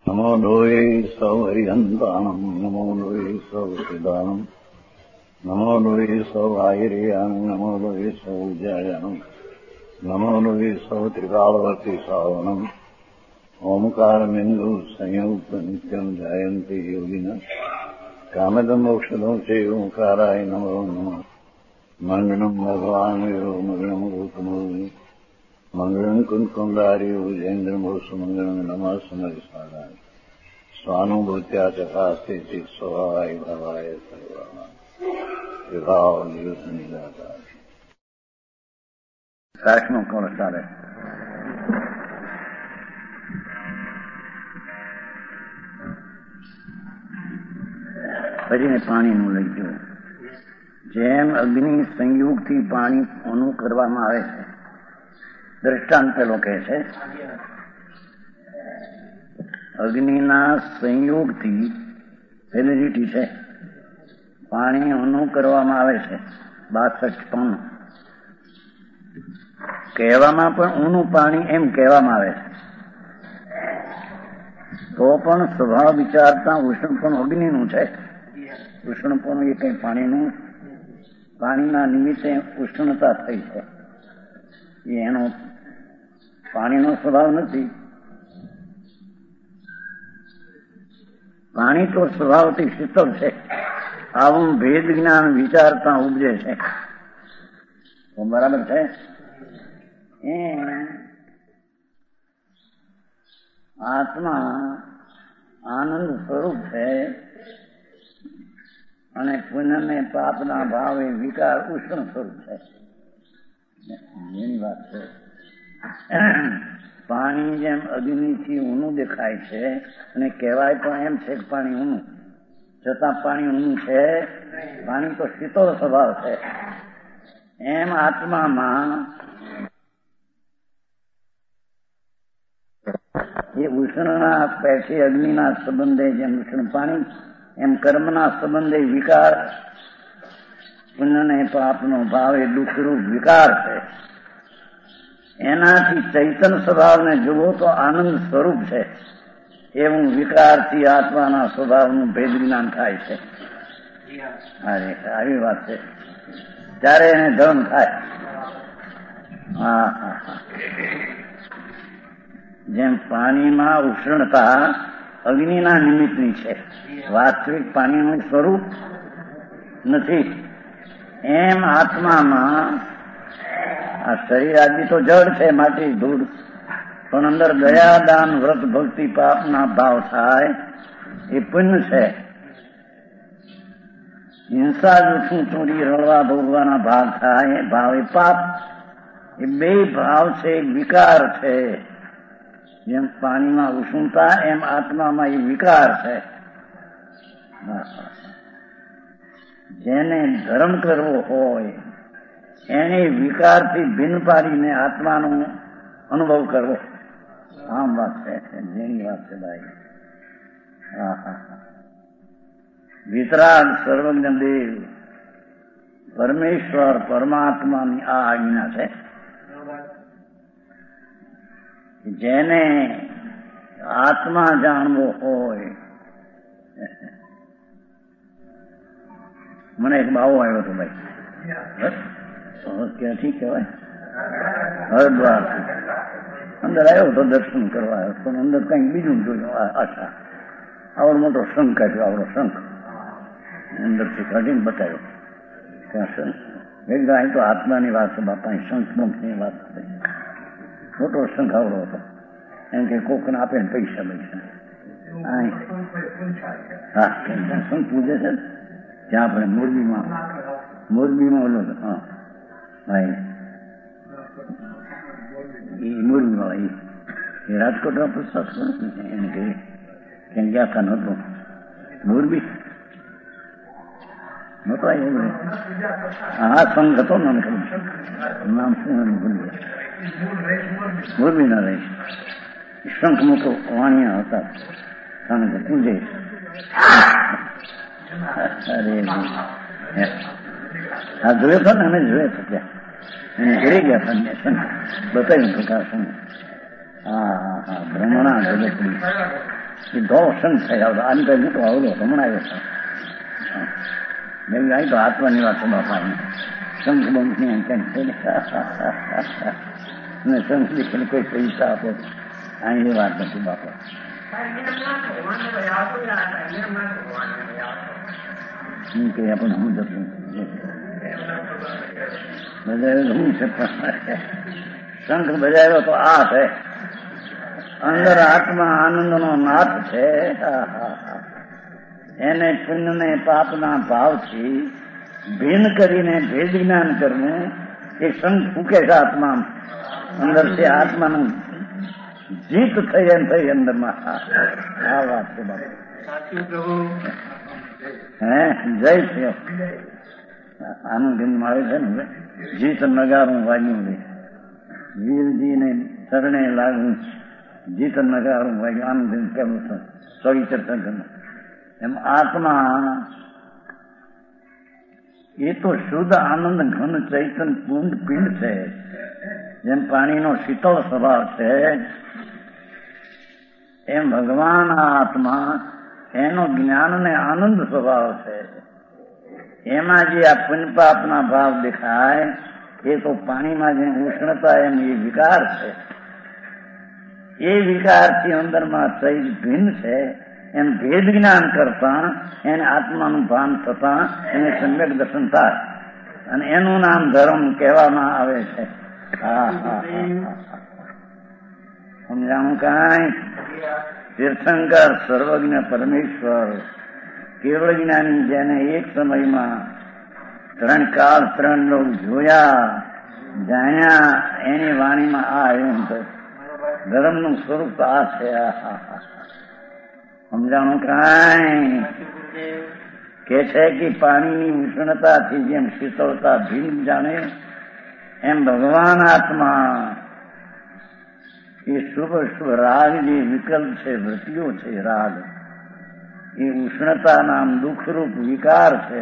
નમો લોહે સૌ હરિહંતાણમ નમો લોહે સૌ સિદાનમ નમો લોહે સૌ આયર્યાણમ નમો લોહે સૌ જયાણમ નમો લોહે સૌ ત્રિકાળવર્તી સાવણમ ઓમકારમિંદુ સંયુક્ત નિત્યમ જાયંતિ યોગિના કામદમ મોક્ષદમ સે ઓંકારાય નમો નમઃ મંગળમ ભગવાન વીરો મંગળમ ગૌતમોની મંગળમ કુંકુંડાર્યો જૈન્દ્રમો સુમંગળમ નમઃ સમરિસાદાય સ્વાનુભૂત્યા ચકાસ્તે સ્વભાવાય ભાવાય સર્વાના વિભાવ નિયુત નિરાકાર કાશનો કોણ ચાલે પછી પાણીનું લઈ ગયું. જેમ અગ્નિ સંયોગથી પાણી ઓનું કરવામાં આવે છે, દ્રષ્ટાંત પેલો કહે છે, અગ્નિના સંયોગથી પેલી લીટી છે, પાણી ઓનું કરવામાં આવે છે. 62 પાનું કહેવામાં પણ ઊનું પાણી એમ કહેવામાં આવે છે, તો પણ સ્વભાવ વિચારતા ઉષ્ણપણું અગ્નિનું છે. ઉષ્ણપણું એ કઈ પાણીના નિમિત્તે ઉષ્ણતા થઈ છે, એનો પાણીનો સ્વભાવ નથી. પાણી તો સ્વભાવથી શીતળ છે. આવું ભેદ જ્ઞાન વિચારતા ઉપજે છે. તો બરાબર છે. આત્મા આનંદ સ્વરૂપ છે અને પુણ્ય ને પાપના ભાવે વિકાર ઉષ્ણ સ્વરૂપ છે. એની વાત છે. પાણી જેમ અગ્નિથી ઊનું દેખાય છે અને કહેવાય પણ એમ છે કે પાણી ઊનું, છતાં પાણી ઊનું છે. પાણી તો શીતળ સ્વભાવ છે. એમ આત્મામાં એ ઉષ્ણના પેઠે અગ્નિના સંબંધે જેમ ઉષ્ણ પાણી, એમ કર્મના સંબંધે વિકાર, પુણ્ય ને પાપનો ભાવ એ દુઃખરૂપ વિકાર છે. એનાથી ચૈતન સ્વભાવને જુઓ તો આનંદ સ્વરૂપ છે. એવું વિકારથી આત્માના સ્વભાવનું ભેદ જ્ઞાન થાય છે. અરે આવી વાત છે. ત્યારે એને ધર્મ થાય. જેમ પાણીમાં ઉષ્ણતા અગ્નિના નિમિત્તની છે, વાસ્તવિક પાણીનું સ્વરૂપ નથી. એમ આત્મામાં આ શરીર આદિ તો જળ છે, માટી ધૂળ, પણ અંદર દયા દાન વ્રત ભક્તિ પાપના ભાવ થાય એ પુણ્ય છે. હિંસા જૂઠું ચોરી રળવા ભોગવાના ભાવ થાય એ ભાવ એ પાપ. એ બે ભાવ છે, વિકાર છે. જેમ પાણીમાં ઉષ્ણતા એમ આત્મામાં એ વિકાર છે. જેને ધર્મ કરવો હોય એને વિકારથી ભિન્ન પાડીને આત્માનો અનુભવ કરવો. આમ વાત છે, જેની વાત છે ભાઈ. વિતરાગ સર્વજ્ઞ દેવ પરમેશ્વર પરમાત્માની આ આજ્ઞા છે. જેને આત્મા જાણવો હોય, મને એક બાવો આવ્યો હતો ભાઈ, ક્યાંથી કહેવાય, હરદ્વારથી અંદર આવ્યો તો દર્શન કરવા આવ્યો, પણ અંદર કંઈક બીજું જોયું. અચ્છા, આવડો મોટો શંખ કાઢ્યો, આવડો શંખ અંદરથી કાઢીને બતાવ્યો. ત્યાં શંખ વેગા તો આત્માની વાત છે બાપા, શંખ બંખની વાત છે. મોટો શંખ આવડો હતો. એમ કે કોકને આપે ને પૈસા હા, શંખ પૂજે છે ત્યાં આપણે મોરબીમાં ઓલો હા ભાઈ એ મોરબીમાં એ રાજકોટમાં પુસ્તક એને કહે ક્યાં ગયા હતા, નહોતો મોરબી નહોતો આવ્યો. હા, સંઘ હતો ને ખબર, નામ શું ભૂલી ગયા. મોરબી ના રહી શંખ મોટો વાણિયા હતા, કારણ કે પૂજે. અરે હા, જોયો હતો ને, અમે જોયો હતો ત્યાં એને ઘરે ગયા હતા, બતાવ્યું પ્રકાશન. હા, ભ્રમણા જગતની એ ધોળો શંખ થઈ આવતો. આને કઈ મોટો આવડો હમણાં આવ્યો છે. મેં અહીં તો આત્માની વાત છે બાપા. શંખ બંખ ની ક્યાંક ને શંખ લીખીને કોઈ પૈસા આપે અહીં એ વાત નથી બાપા. કઈ આપણને હું જતું બજાવ્યો છે શંખ બજાવ્યો તો આ છે અંદર આત્મા આનંદનો નાથ છે. એને પુણ્યને પાપના ભાવથી ભિન્ન કરીને ભેદ જ્ઞાન કરવું એ શંખ ફૂકે છે આત્મા અંદરથી. આત્માનું જીત થઈ એમ થઈ અંદરમાં. આ વાત છે બાબુ. હે જય છે આનંદ આવે છે ને જીત નગારું વાગ્યું રે વીરજીને શરણે લાગવું જીત નગારું વાગ્યું આનંદ કેવું છે સવિચર એમ આત્મા એ તો શુદ્ધ આનંદ ઘન ચૈતન પૂર્ણ પિંડ છે. જેમ પાણીનો શીતળ સ્વભાવ છે એમ ભગવાન આત્મા એનો જ્ઞાન ને આનંદ સ્વભાવ છે. એમાં જે આ પુણ્ય પાપના ભાવ દેખાય એ તો પાણીમાં જે ઉષ્ણતા એમ એ વિકાર છે. એ વિકારથી અંદરમાં ચૈત ભિન્ન છે. એમ ભેદ જ્ઞાન કરતા એને આત્માનું ભાન થતા એને સમ્યક દર્શન થાય અને એનું નામ ધર્મ કહેવામાં આવે છે. સમજાણું કાંઈ? તીર્થંકર સર્વજ્ઞ પરમેશ્વર કેવળ જ્ઞાની જેને એક સમયમાં 3 કાળ 3 લોક જોયા જાણ્યા એની વાણીમાં આ આવ્યું છે. ધર્મનું સ્વરૂપ આ છે. સમજાણું કાંઈ? કે છે કે પાણીની ઉષ્ણતાથી જેમ શીતળતા ભીન જાણે એમ ભગવાન આત્મા એ શુભ શુભ રાગ જે વિકલ્પ છે વૃત્તિઓ છે રાગ એ ઉષ્ણતા નામ દુઃખરૂપ વિકાર છે.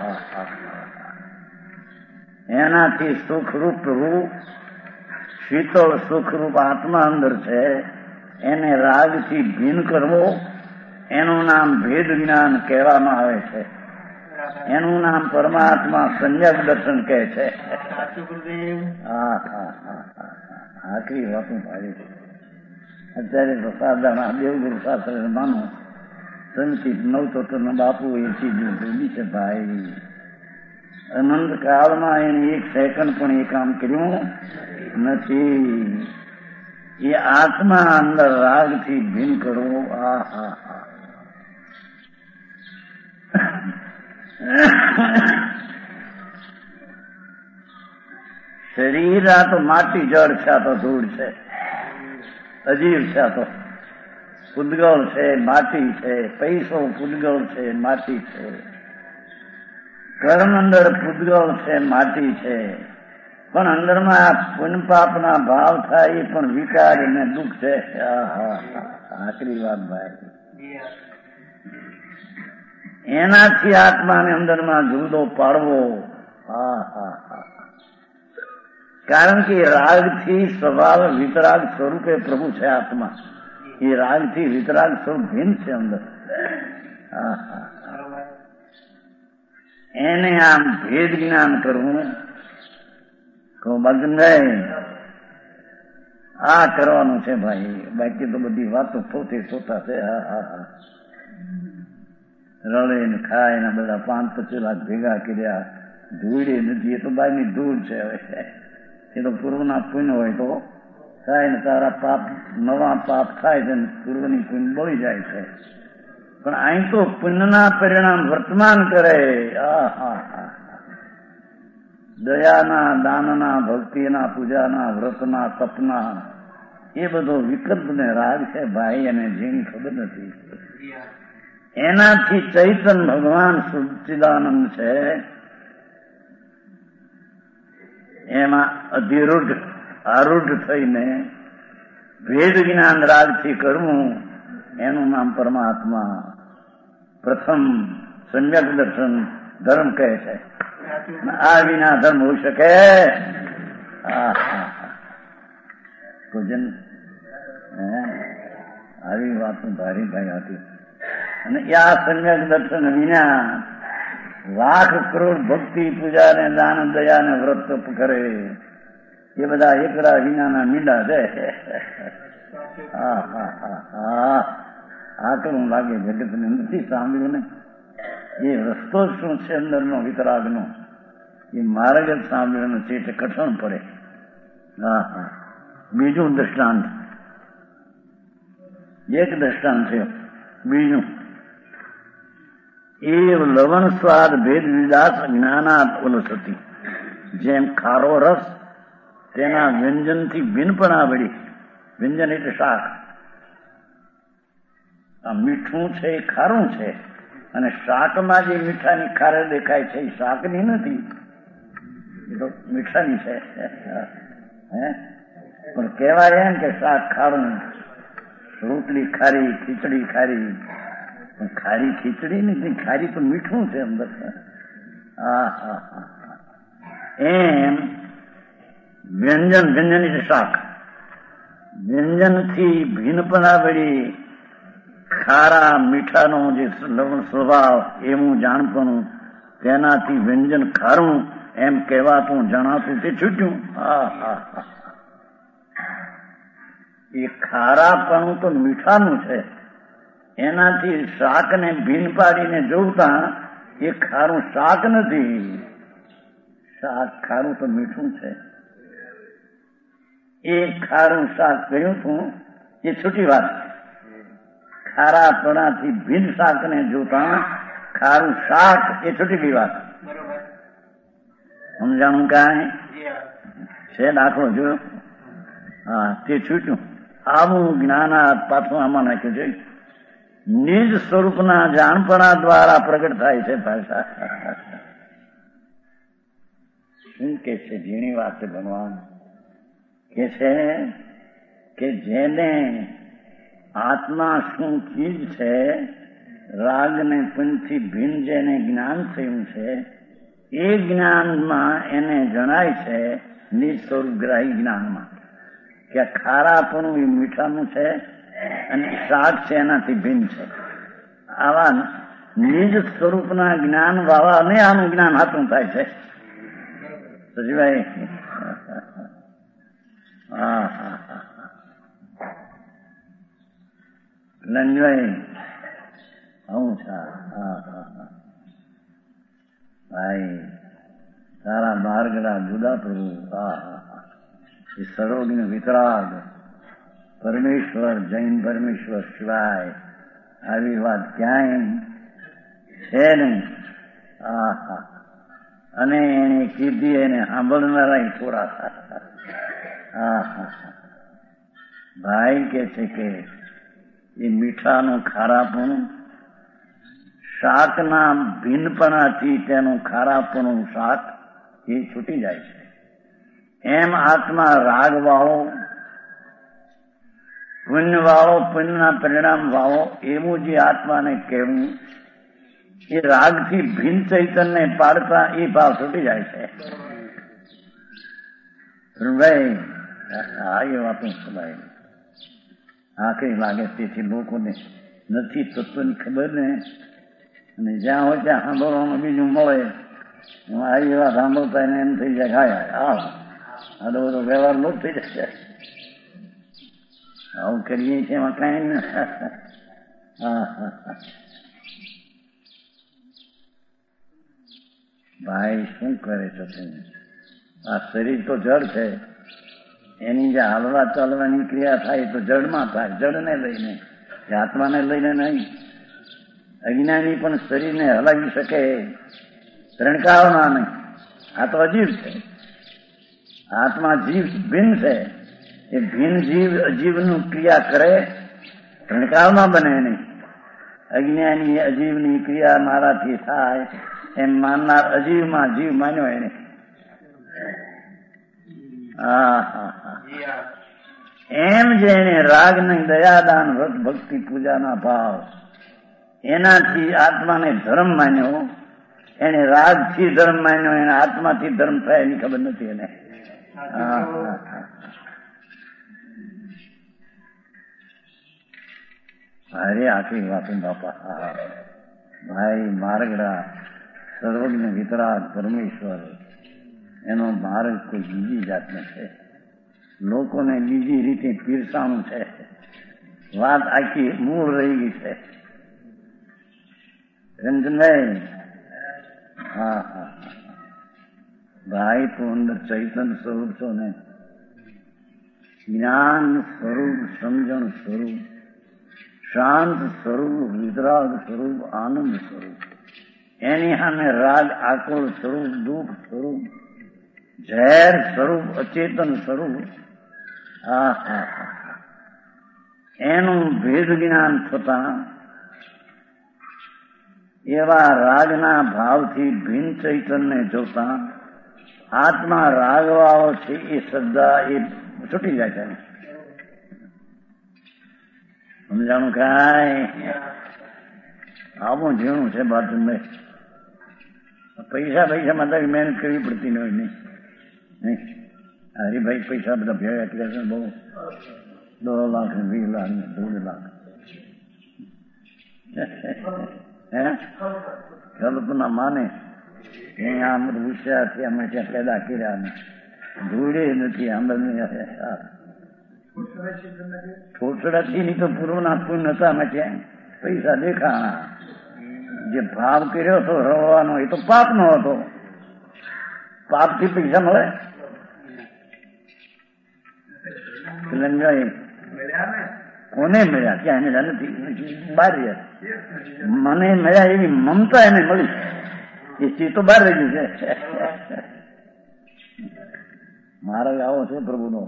એનાથી સુખરૂપ રૂપ શીતળ સુખરૂપ આત્મા અંદર છે. એને રાગથી ભીન કરવો એનું નામ ભેદ જ્ઞાન કહેવામાં આવે છે. એનું નામ પરમાત્મા સંયમ દર્શન કહે છે. આખરી વાતું ભાવી છે. અત્યારે તો સાદાના દેવગુરુ શાસ્ત્ર માનો સંચિત નવતોના બાપુ એ ચીજ ભૂલી છે ભાઈ. અનંત કાળમાં એને 1 સેકન્ડ પણ એ કામ કર્યું નથી. એ આત્મા અંદર રાગથી ભીન કરવો. શરીર આ તો માટી જળ છે, આ તો ધૂળ છે, અજીવ છે, આ તો પૂદગળ છે, માટી છે. પૈસો પૂદગળ છે, માટી છે. કર્મ અંદર પૂદગળ છે, માટી છે. પણ અંદરમાં આ પુણ્ય પાપના ભાવ થાય એ પણ વિકાર અને દુઃખ છે. આખરી વાત ભાઈ. એનાથી આત્માને અંદરમાં જુદો પાડવો. કારણ કે રાગથી સ્વભાવ વિતરાગ સ્વરૂપે પ્રભુ છે આત્મા. એ રાગથી વિતરાગ સ્વરૂપ ભિન્ન છે અંદર. એને આમ ભેદ જ્ઞાન કરવું નહીં. આ કરવાનું છે ભાઈ. બાકી તો બધી વાતો પોતે પોતા છે. રળે ને ખાય ને બધા 5-25 લાખ ભેગા કર્યા. ધૂળે નથી. એ તો બાયની ધૂળ છે. હવે એ તો પૂર્વના પુણ્ય હોય તો થાય ને તારા પાપ નવા પાપ થાય છે ને પૂર્વની પુણ્ય બળી જાય છે. પણ અહીં તો પુણ્યના પરિણામ વર્તમાન કરે. દયાના, દાનના, ભક્તિના, પૂજાના, વ્રતના, તપના એ બધો વિકલ્પ ને રાગ છે ભાઈ. એને જેની ખબર નથી. એનાથી ચૈતન ભગવાન સચ્ચિદાનંદ છે. એમાં આરૂઢ થઈને ભેદ જ્ઞાન રાગથી કરવું એનું નામ પરમાત્મા પ્રથમ સમ્યક દર્શન ધર્મ કહે છે. આ વિના ધર્મ હોઈ શકે? આવી વાતો ભારી ભાઈ હતી. અને આ સમ્યક દર્શન વિના લાખ કરોડ ભક્તિ પૂજા ને દાન દયા ને વ્રત તપ કરે એ બધા એકડા વિનાના મીંડા છે. આટલું લાગે જગતને નથી સાંભળ્યું ને. એ રસ્તો શું છે અંદરનો વિતરાગનો, એ માર્ગ જ સાંભળ્યો નથી એટલે કઠણ પડે. બીજું દ્રષ્ટાંત, એક દ્રષ્ટાંત છે. બીજું, એ લવણ સ્વાદ ભેદ વિદાસ જ્ઞાનાત ઉલસતી. જેમ ખારો રસ તેના વ્યંજનથી ભિન્નપણા વળી. વ્યંજન એટલે શાક. આ મીઠું છે એ ખારું છે, અને શાકમાં જે મીઠાની ખારે દેખાય છે એ શાકની નથી, એ તો મીઠાની છે. પણ કહેવાય એમ કે શાક ખારું, રોટલી ખારી, ખીચડી ખારી. પણ ખારી ખીચડી નથી, ખારી તો મીઠું છે અંદર. એમ વ્યંજન, વ્યંજન એટલે શાક, વ્યંજનથી ભિન્નપણા વળી ખારા મીઠાનો જે લવણ સ્વભાવ એવું જાણપણું, તેનાથી વ્યંજન ખારું એમ કહેવાતું જણાતું તે છૂટ્યું. એ ખારાપણું તો મીઠાનું છે, એનાથી શાકને ભીન પાડીને જોતા એ ખારું શાક નથી. શાક ખારું તો મીઠું છે. એ ખારું શાક કહ્યું તું એ છૂટી વાત. ખારાપણાથી ભીન શાકને જોતા ખારું શાક એ છૂટી ગઈ વાત. સમજાણું કાંઈ છે? દાખલો જોયો? તે છૂટ્યું. આવું જ્ઞાન પાછું આમાં નાખ્યું છે. નિજ સ્વરૂપના જાણપણા દ્વારા પ્રગટ થાય છે ભાષા. શું કે છે? ઝીણી વાત છે ભગવાન કે છે કે જેને આત્મા શું ચીજ છે, રાગ ને પંચથી ભિન્ન જેને જ્ઞાન થયું છે, એ જ્ઞાનમાં એને જણાય છે નિજ સ્વરૂપગ્રાહી જ્ઞાનમાં કે ખારાપણું એ મીઠાનું છે અને શાક છે એનાથી ભિન્ન છે. આવા નિજ સ્વરૂપના જ્ઞાન વાળાને આનું જ્ઞાન હાથું થાય છે. સજીભાઈ લંજભાઈ હું ભાઈ તારા માર્ગના જુદા પ્રભુ. એ સરોગનો વિતરાગ પરમેશ્વર, જૈન પરમેશ્વર સિવાય આવી વાત ક્યાંય છે નહીં. અને એને કીધી એને સાંભળનારા થોડા. ભાઈ કે છે કે એ મીઠાનું ખારાપણું શાકના ભિન્નપણાથી તેનું ખારાપણું શાક એ છૂટી જાય છે. એમ આત્મા રાગ વાળો, પુણ્ય વાળો, પુણ્યના પરિણામ વાળો એવું જે આત્માને કહેવું, એ રાગથી ભિન્ન ચૈતન્ય પાડતા એ ભાવ છૂટી જાય છે. ભાઈ એ વાતો ભાઈ આખરી લાગે. તેથી લોકોને નથી તત્વની ખબર ને, અને જ્યાં હોય ત્યાં સાંભળવાનું બીજું મળે. આવી વાત સાંભળતા એને એમ થઈ જાય આ તો બધો વ્યવહાર લોક થઈ જશે. આવું કરીએ છીએ એમાં કઈ ને. ભાઈ શું કરે છે? આ શરીર તો જડ છે, એની જે હાલવા ચાલવાની ક્રિયા થાય તો જડમાં થાય, જડને લઈને, આત્માને લઈને નહીં. અજ્ઞાની પણ શરીરને હલાવી શકે, ત્રણકાવના નહીં. આ તો અજીવ છે. આત્મા જીવ ભિન્ન છે. એ ભિન્ન જીવ અજીવનું ક્રિયા કરે, ત્રણકાવમાં બને નહીં. અજ્ઞાની અજીવની ક્રિયા મારાથી થાય એમ માનનાર અજીવમાં જીવ માન્યો એને. એમ જેને રાગ નહીં, દયાદાન, વ્રત, ભક્તિ, પૂજાના ભાવ એનાથી આત્માને ધર્મ માન્યો, એને રાગથી ધર્મ માન્યો, એને આત્માથી ધર્મ થાય એની ખબર નથી એને. અરે આખી વાતો બાપા ભાઈ માર્ગડા સર્વજ્ઞ વિતરાગ પરમેશ્વર એનો માર્ગ કોઈ બીજી જાતનો છે. લોકોને બીજી રીતે પીરસાણું છે. વાત આખી મૂળ રહી ગઈ છે. રંજનભાઈ હા હા ભાઈ તું અંદર ચૈતન્ય સ્વરૂપ છો ને, જ્ઞાન સ્વરૂપ, સમજણ સ્વરૂપ, શાંત સ્વરૂપ, વિતરાગ સ્વરૂપ, આનંદ સ્વરૂપ, એની સામે રાગ આકુળ સ્વરૂપ, દુઃખ સ્વરૂપ, ઝેર સ્વરૂપ, અચેતન સ્વરૂપ. એનું ભેદ જ્ઞાન થતા એવા રાગના ભાવથી ભિન્ન ચૈતન્ય જોતા આત્મા રાગવાળો છે એ શ્રદ્ધા એ છૂટી જાય છે. સમજાણું કાંઈ આવું ઝીણું છે બાતું નહીં. પૈસામાં તો મહેનત કરવી પડતી હોય નહીં. હરિભાઈ પૈસા બધા ભેગા કર્યા છે બહુ, 10 લાખ 20 લાખ 14 લાખ કલ્પના માને આમ હોશિયારથી અમે ત્યાં પેદા કર્યા ધૂળે નથી આંબા થોડસડાથી નહીં તો પૂર્વના પૂર્ણ હતા અમે ત્યાં પૈસા દેખાણા. જે ભાવ કર્યો હતો રવાનો એ તો પાપ નો હતો. પાપથી પૈસા મળે? કોને મળ્યા? ક્યાં મળ્યા નથી. બહાર મને મળ્યા એવી મમતા એને મળી. એ ચીજ તો બહાર રહી ગયું છે. મારો આવો છે પ્રભુનો.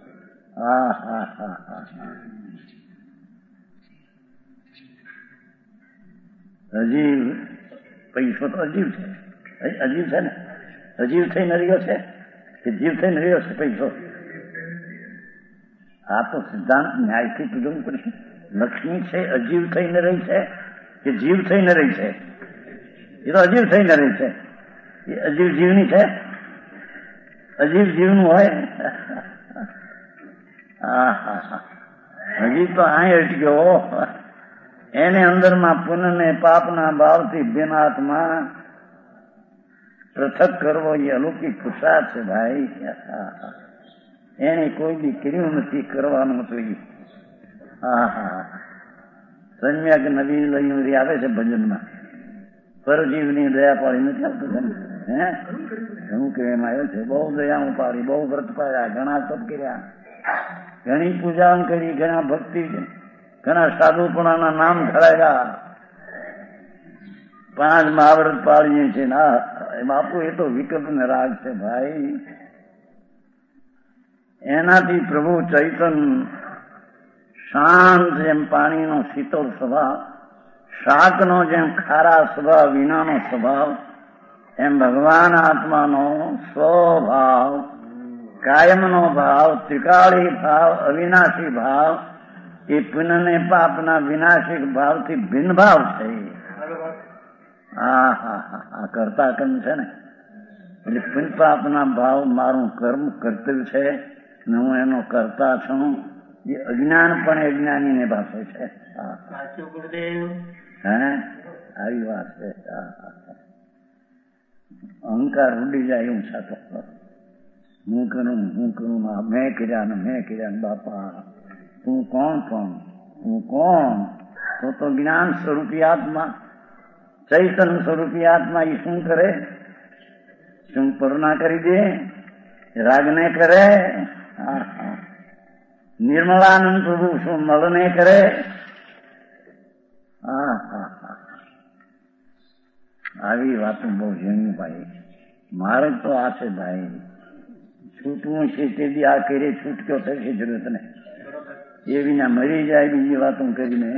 અજીવ પૈસો તો અજીવ છે. અજીવ છે ને, અજીવ થઈને રહ્યો છે કે જીવ થઈને રહ્યો છે પૈસો? આ તો સિદ્ધાંત ન્યાયથી પૂછવું પડશે. લક્ષ્મી છે અજીવ થઈને રહી છે કે જીવ થઈને રહી છે? એ તો અજીવ થઈને રહી છે. એ અજીવ જીવની છે? અજીવ જીવનું હોય? હજી તો અહીં અટક્યો. એને અંદરમાં પુનઃને પાપના ભાવથી ભિન્નાત્મા પૃથક કરવો એ અલૌકિક પુરુષાર્થ છે ભાઈ. એને કોઈ બી કર્યું નથી, કરવાનું હતું. સમ્યક નવી લઈ આવે છે ભજનમાં. પરજીવની દયા પાડી નથી આવતું. હું કહેવામાં આવ્યો છે બહુ દયા હું પાડી, બહુ વ્રત પાડ્યા, ઘણા તપ કર્યા, ઘણી પૂજા કરી, ઘણા ભક્તિ, ઘણા સાધુપણાના નામ ખડાયા, 5 મહાવ્રત પાડીએ છીએ. બાપુ એ તો વિકલ્પ ને રાગ છે ભાઈ. એનાથી પ્રભુ ચૈતન શાંત જેમ પાણીનો શીતળ સ્વભાવ, શાકનો જેમ ખારા સ્વભાવ વિનાનો સ્વભાવ, એમ ભગવાન આત્માનો સ્વભાવ, કાયમનો ભાવ, ત્રિકાળી ભાવ, અવિનાશી ભાવ, એ પુણ્યને પાપના વિનાશિક ભાવથી ભિન્ન ભાવ છે. આ કરતા કર્મ છે ને, એટલે પુણ્ય પાપના ભાવ મારું કર્મ કર્તવ્ય છે ને હું એનો કરતા છું. એ અજ્ઞાન પણ અજ્ઞાનીને ભાષે છે. આવી વાત છે. અહંકાર ઉડી જાય એવું છતો હું કરું મેં કર્યા ને બાપા તું કોણ પણ હું કોણ? તો જ્ઞાન સ્વરૂપી આત્મા, ચૈતન સ્વરૂપી આત્મા એ શું કરે? શું કરુણા કરી દે? રાગને કરે? નિર્મળાનંદ પ્રભુ શું મળને કરે? આવી વાતો બહુ ઝીણી ભાઈ. મારે તો આ છે ભાઈ, છૂટવું છે તે બી આ કરે છૂટક્યો થશે જરૂરત ને એ વિના મરી જાય બીજી વાતો કરીને.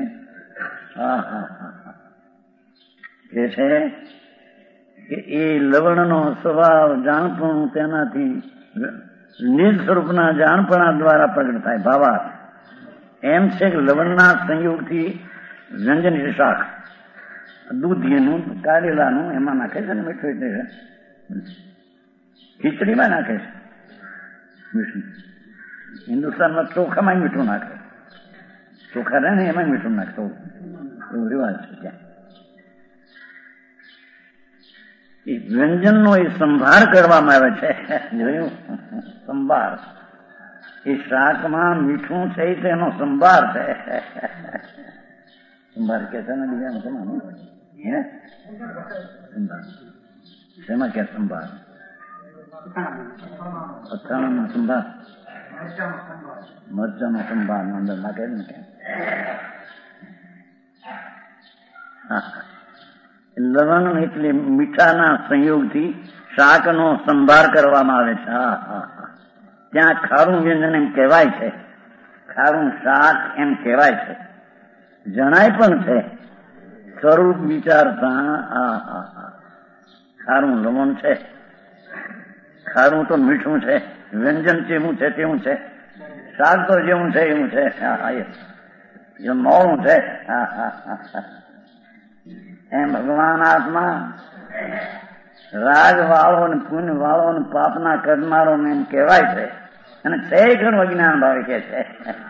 કે છે કે એ લવણનો સ્વભાવ જાણપણું તેનાથી નિજ સ્વરૂપના જાણપણા દ્વારા પ્રગટ થાય. ભાવાર્થ એમ છે કે લવણના સંયોગથી વ્યંજન શાક દૂધીનું કારેલાનું એમાં નાખે છે ને મીઠું, એટલે ખીચડીમાં નાખે છે મીઠું. હિન્દુસ્તાનમાં ચોખામાં મીઠું નાખે. ચોખા રહે ને એમાં મીઠું નાખતો એવું રિવાજ છે ત્યાં. એ વ્યંજનનો એ સંભાર કરવામાં આવે છે. જોયું? સંભાર. એ શાકમાં મીઠું છે તેનો સંભાર છે. સંભાર કે છે ને બીજા શેમાં કે સંભાર? અથાણાનો સંભાર, મરચાનો સંભાર અંદર નાખે ને કે લવણ એટલે મીઠાના સંયોગથી શાકનો સંભાર કરવામાં આવે છે. ત્યાં ખારું વ્યંજન એમ કહેવાય છે, ખારું શાક એમ કહેવાય છે, જણાય પણ છે સ્વરૂપ વિચારતા. ખારું લવણ છે, ખારું તો મીઠું છે, વ્યંજન જેવું છે તેવું છે, શાક તો જેવું છે એવું છે, એ મોડું છે. એમ ભગવાન આત્મા રાગ વાળો ને પુણ્ય વાળો ને પાપના કરનારો ને એમ કહેવાય છે, અને તે ઘણું અજ્ઞાન ભાવે કે છે.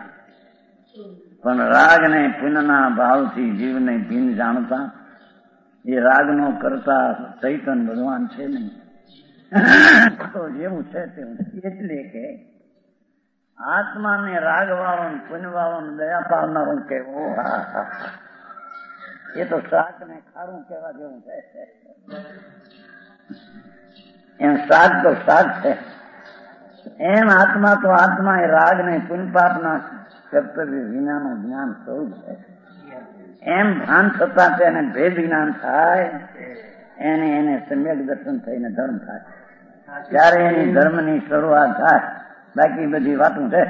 પણ રાગ ને પુણ્યના ભાવથી જીવને ભીન જાણતા એ રાગનો કરતા ચૈતન ભગવાન છે નહીં, તો જેવું છે તેવું. એટલે કે આત્માને રાગ વાળો ને પુણ્ય વાળો ને દયા પાડનારો કેવું, એ તો શાક ને ખારું કેવા જેવું છે. એમ શાક તો શાક છે, એમ આત્મા તો આત્મા એ રાગ ને પુણ્ય પાપના કર્તવ્ય વિનાનું જ્ઞાન સ્વરૂપ છે. એમ ભાન થતા તેને ભેદ જ્ઞાન થાય, એને સમ્યક દર્શન થઈને ધર્મ થાય, ત્યારે એની ધર્મની શરૂઆત થાય. બાકી બધી વાતું છે.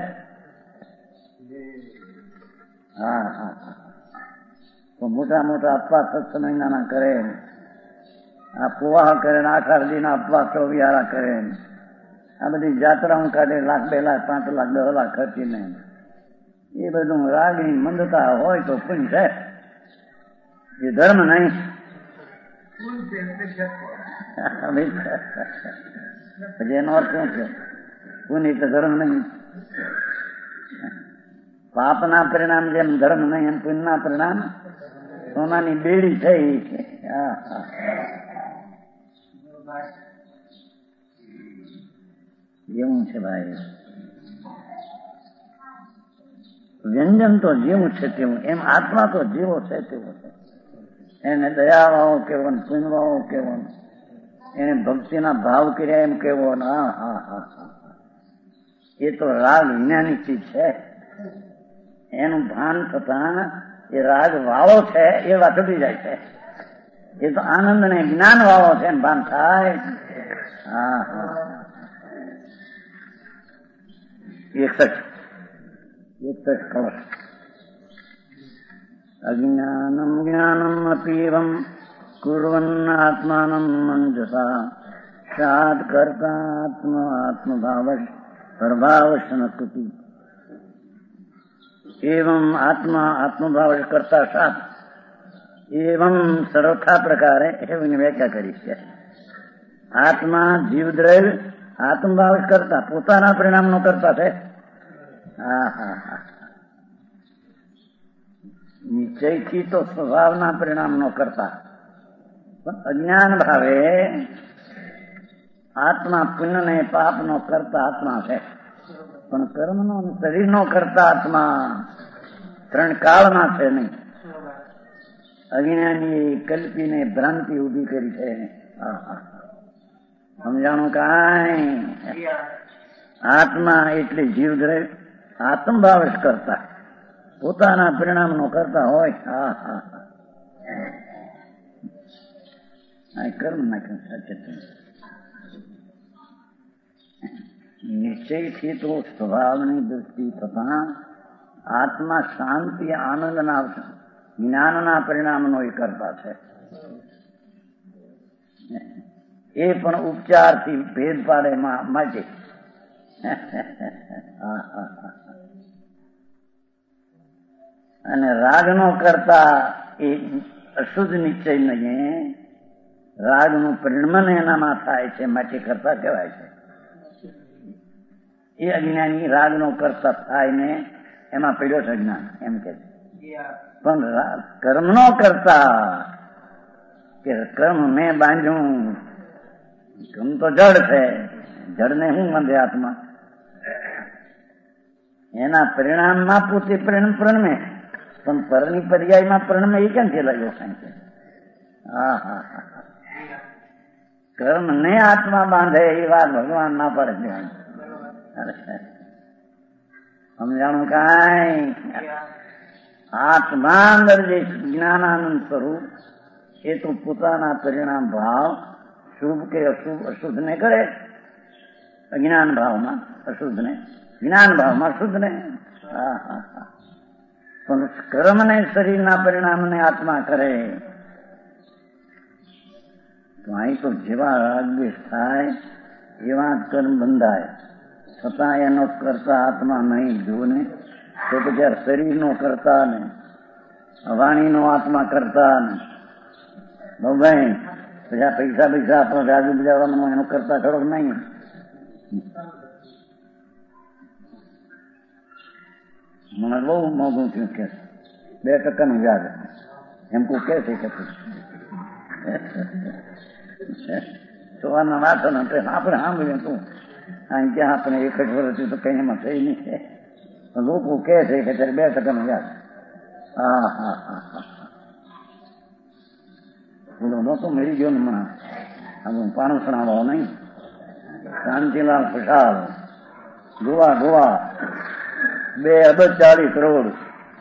તો મોટા મોટા અપવાસ સત્સંગના કરે, આ પુવાહ કરે, આખારજીના અપવાસ વિહારા કરે, આ બધી જાત્રાઓ કાઢે, લાખ 2 લાખ 5 લાખ 10 લાખ ખર્ચીને, એ બધું રાગની મંદતા હોય તો પુણ્ય છે, એ ધર્મ નહીં. પછી એનો અર્થ શું છે? પુણ્ય તો ધર્મ નહીં. પાપના પરિણામ જેમ ધર્મ નહીં, એમ પુણ્યના પરિણામ સોનાની બેડી છે. જેવું છે ભાઈ, વ્યંજન તો જેવું છે તેવું, એમ આત્મા તો જેવો છે તેવો છે. એને દયાવાળો કેવો, પુણ્યવાળો કેવો, એને ભક્તિના ભાવ કર્યા એમ કેવો. એ તો રાગ વિજ્ઞાની ચીજ છે. એનું ભાન થતા એ રાગ વાળો છે એ વાત ઉડી જાય છે. એ તો આનંદ ને જ્ઞાન વાળો છે એમ ભાન થાય. એક જ કળશ. અજ્ઞાનમ જ્ઞાનમ અપીવમ કુર્વન આત્માનમ મંજસા સાત કરતા આત્મભાવ પ્રભાવ સંસ્કૃતિ. એવમ આત્મભાવ કરતા સાત એવમ સર્વથા પ્રકારે એવી વ્યાખ્યા કરી છે. આત્મા જીવદ્રવ્ય આત્મભાવ કરતા પોતાના પરિણામ નો કરતા છે. નિશ્ચયથી તો સ્વભાવના પરિણામ નો કરતા, પણ અજ્ઞાન ભાવે આત્મા પુણ્ય ને પાપ નો કરતા આત્મા છે. પણ કર્મ નો શરીર નો કરતા આત્મા 3 કાળના છે નહીં. અજ્ઞાની કલ્પીને ભ્રાંતિ ઉભી કરી છે. સમજાણું કાંઈ? આત્મા એટલે જીવદ્રવ્ય આત્મભાવ જ કરતા, પોતાના પરિણામ નો કરતા હોય. કર્મ નાખ્યું સચેત. નિશ્ચયથી તો સ્વભાવની દૃષ્ટિ થતા આત્મા શાંતિ આનંદના જ્ઞાનના પરિણામનો એ કરતા છે. એ પણ ઉપચારથી ભેદ પાડે માટે. અને રાગનો કરતા એ અશુદ્ધ નિશ્ચય નહીં, રાગનું પરિણમન એનામાં થાય છે માટે કરતા કહેવાય છે. એ અજ્ઞાની રાગનો કરતા થાય ને એમાં પડ્યો છે જ્ઞાન એમ કે. પણ કર્મ નો કરતા કે કર્મ મેં બાંધ્યું, કર્મ તો જડ છે, જડને શું મંદે આત્મા, એના પરિણામમાં પોતે પ્રણમે, પણ પરની પર્યાયમાં પ્રણમે એ કેમ લાગ્યો છે? હા હા હા, કર્મ ને આત્મા બાંધે એ વાત ભગવાન ના પડે છે. સમજાણું કાંઈ? આત્મા અંદર જે જ્ઞાનાનંદ સ્વરૂપ એ તો પોતાના પરિણામ ભાવ શુભ કે અશુભ, અશુદ્ધ ને કરે અજ્ઞાન ભાવમાં અશુદ્ધ ને, જ્ઞાન ભાવમાં શુદ્ધ ને. પણ કર્મ ને શરીરના પરિણામ ને આત્મા કરે તો અહીં તો જેવા રાગદ્વેષ થાય એવા કર્મ બંધાય, છતાં એનો કરતા આત્મા નહીં જો ને, તો પછી શરીરનો કરતા ને, વાણીનો આત્મા કરતા ને, ભાઈ પછી પૈસા આપણો રાજુ બજાવવાનો એનો કરતા ખરો નહીં. મને બહુ મોંઘું થયું કે 2% વ્યાજ એમ કોઈ કે છે કે સવારના વાત આપણે સાંભળ્યું તું અહીં ક્યાં આપણે 1 જ વર્ષથી તો કઈ એમાં થઈ નહીં છે. લોકો કે છે કે ત્યારે 2% વ્યાજ. હા હા હા હા, બોલો નહોતો મળી ગયો ને હમણાં આપણું પાણસણાવાળો નહીં, શાંતિલાલ ખુશાલ ગોવા 2 અબજ 40 કરોડ,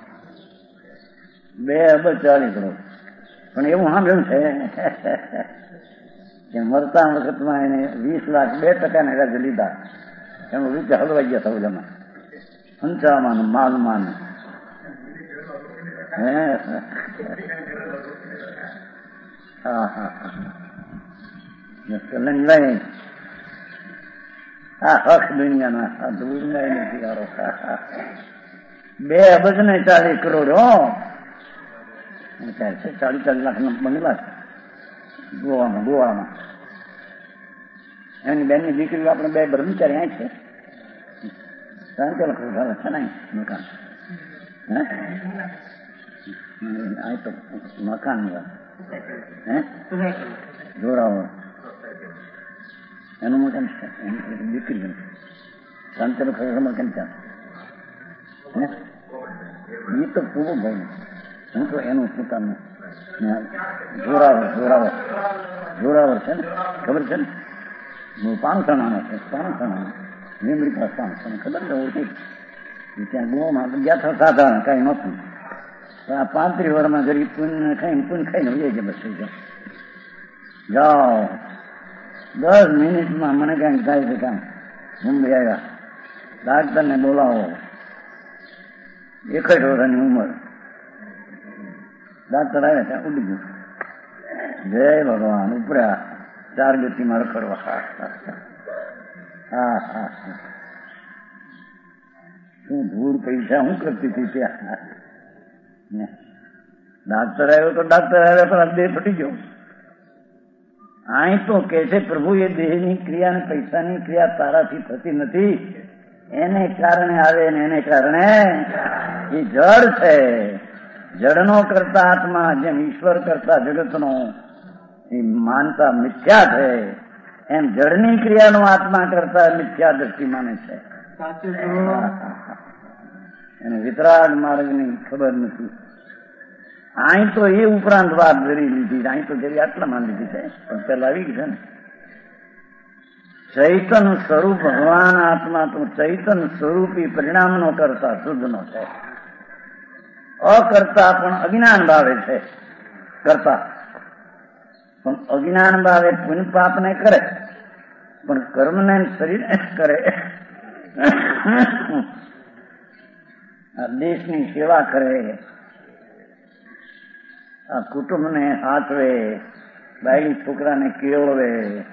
2 અબજ 40 કરોડ. પણ એવું સાંભળ્યું છે કે મરતા વખતમાં એને 20 લાખ 2% વ્યાજ લીધા, એનું રીતે હલવાઈ ગયા થયું જમા પંચામાં માલમાં. કલંગભાઈ આ હક દુનિયાના દુનિયા નથી યારો. 2 અબજ ને 40 કરોડ 40 લાખ નો બંગલા ગોવામાં. એની બેનની દીકરી આપણે 2 બ્રહ્મચારી અહીં છે, 3 લાખ રૂપિયા છે ને મકાન. આ તો મકાન જોરાવો એનું મકાન છે, દીકરી 3 લાખ મકાન છે. એ તો પૂરું ભાઈ, હું તો એનું પોતાનું જોરાવર છે ને, ખબર છે ને, 500 છે, 500 લીમડી પાસે 500 ખબર ને ઓળખી. ત્યાં ગોમાં ગયા હતા સાધારણ કઈ નહોતું. આ 35 વર્ષમાં ગરીબ પૂન ખાઈને વહી ગયા. બસ થઈ જાઓ 10 મિનિટમાં મને ક્યાંક થાય છે કામ. મુંબઈ આવ્યા, ડાક્ટરને બોલાવો, 61 વર્ષની ઉંમર. ડાક્ટર આવ્યા ત્યાં ઉડી ગયું. જય ભગવાન, ઉપડ્યા 4 ગતિમાં રખડવા. હા હા, શું ધૂળ પૈસા શું કરતી હતી ત્યાં. ડાક્ટર આવ્યો તો ડાક્ટર આવ્યા પણ દેહ ફટી ગયો. અહીં તો કે છે પ્રભુ એ દેહની ક્રિયા ને પૈસાની ક્રિયા તારાથી થતી નથી, એને કારણે આવે ને એને કારણે એ જડ છે. જડનો કરતા આત્મા જેમ ઈશ્વર કરતા જગતનો એ માનતા મિથ્યા છે, એમ જડની ક્રિયાનો આત્મા કરતા મિથ્યા દ્રષ્ટિ માને છે. એને વિતરાગ માર્ગની ખબર નથી. અહીં તો એ ઉપરાંત વાત ધરી લીધી, અહીં તો જરી આટલામાં લીધી છે, પણ પેલા આવી છે ને. ચૈતન સ્વરૂપ ભગવાન આત્મા તો ચૈતન સ્વરૂપી પરિણામનો કરતા શુદ્ધનો છે. અકર્તા પણ અજ્ઞાન ભાવે છે કરતા, પણ અજ્ઞાન ભાવે પુણ્ય પાપને કરે, પણ કર્મને શરીરને કરે. આ દેશની સેવા કરે, આ કુટુંબને હાચવે, બાયડી છોકરાને કેળવે,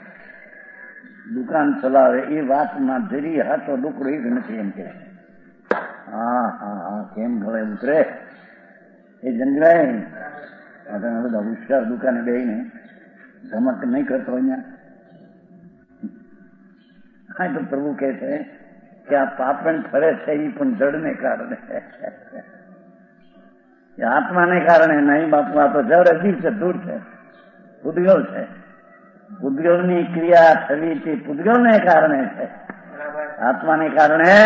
દુકાન ચલાવે, એ વાતમાં જરી હાથો ડુકડો એ જ નથી એમ કે. હા હા હા, કેમ ગળે ઉતરે એ જંગલાય. તમે બધા હોશિયાર દુકાને બેહીને ધમક નહીં કરતો અહીંયા. હા તો પ્રભુ કહે છે કે આ પાપણ ફરે છે એ પણ જડને કારણે, આત્માને કારણે નહીં બાપુ. આ તો જડ અજીબ છે, દૂર છે, પૂતગલ છે. પૂતગલની ક્રિયા થવી તે પૂતગલને કારણે છે, આત્માને કારણે.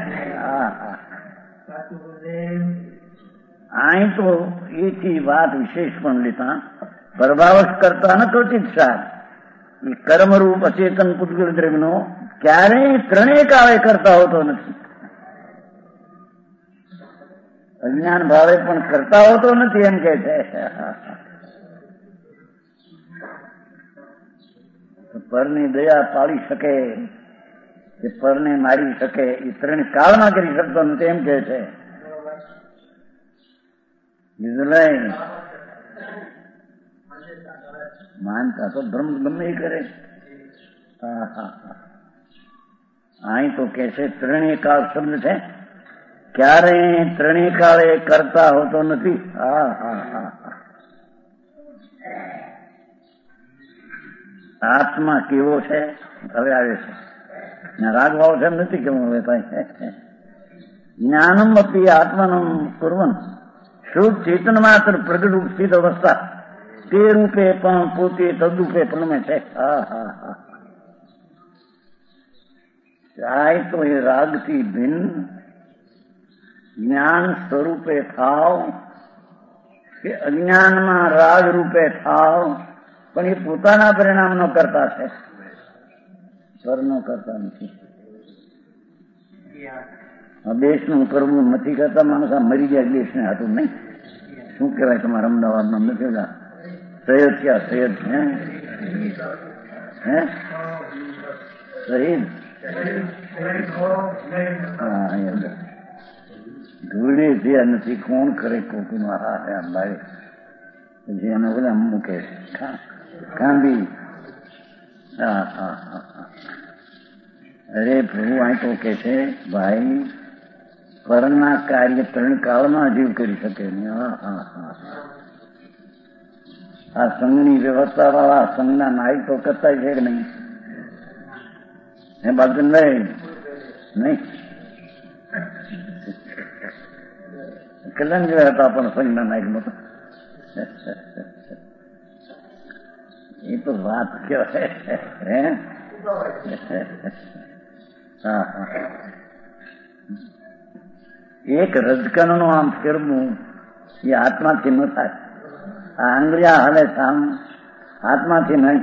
અહીં તો એથી વાત વિશેષ પણ લેતા પ્રભાવશ કરતા ન ક્વચિત સાર એ કર્મરૂપ અચેતન પૂતગલ દ્રવ્યનો ક્યારેય ત્રણેય કાળે કરતા હોતો નથી. અજ્ઞાન ભાવે પણ કરતા હોતો નથી એમ કે છે. પરની દયા પાડી શકે કે પરને મારી શકે એ ત્રણ કાળમાં કરી શકતો નથી એમ કે છે. માનતા તો બ્રહ્મ ગમે એ કરે. અહીં તો કે છે ત્રણેય કાળ શબ્દ છે, ક્યારે ત્રણેય કાળે કરતા હોતો નથી. આત્મા કેવો છે હવે આવે છે, રાગભાવ છે એમ નથી કેવું. હવે ભાઈ જ્ઞાનમ અપી આત્માનમ કુર્વન શુદ્ધ ચેતન માત્ર પ્રગટ રૂપ સ્થિત અવસ્થા તે રૂપે પણ પોતે તદરૂપે પ્રમે છે. ચાહે તો એ રાગથી ભિન્ન જ્ઞાન સ્વરૂપે થાવ કે અજ્ઞાનમાં રાગ રૂપે થાવ, પણ એ પોતાના પરિણામનો કરતા છે, પરનો કરતા નથી. દેશનું કરવું નથી કરતા માણસ આ મરી ગયા દેશને હાટું નહીં. શું કહેવાય તમારા અમદાવાદમાં નથી સૈયદ ક્યાં સૈયદ હે શહીદ ધૂળે થયા નથી. કોણ કરે કોકનું આ બારે પછી એને બધા મૂકે કાંદી. અરે પ્રભુ અહીં તો કે છે ભાઈ પરના કાર્ય ત્રણ કાળમાં જીવ કરી શકે નહીં. આ સંઘની વ્યવસ્થા વાળા સંઘના નાયક તો કરતા છે કે નહીં? હે બાજુભાઈ નહીં કલ્યાણ જોયા હતા પણ સંઘના નાયકમાં તો એ તો વાત કહેવાય. હે એક રજકણનું આમ ફેરવું એ આત્માથી ન થાય. આ આંગળિયા હાલે આમ આત્માથી નહીં.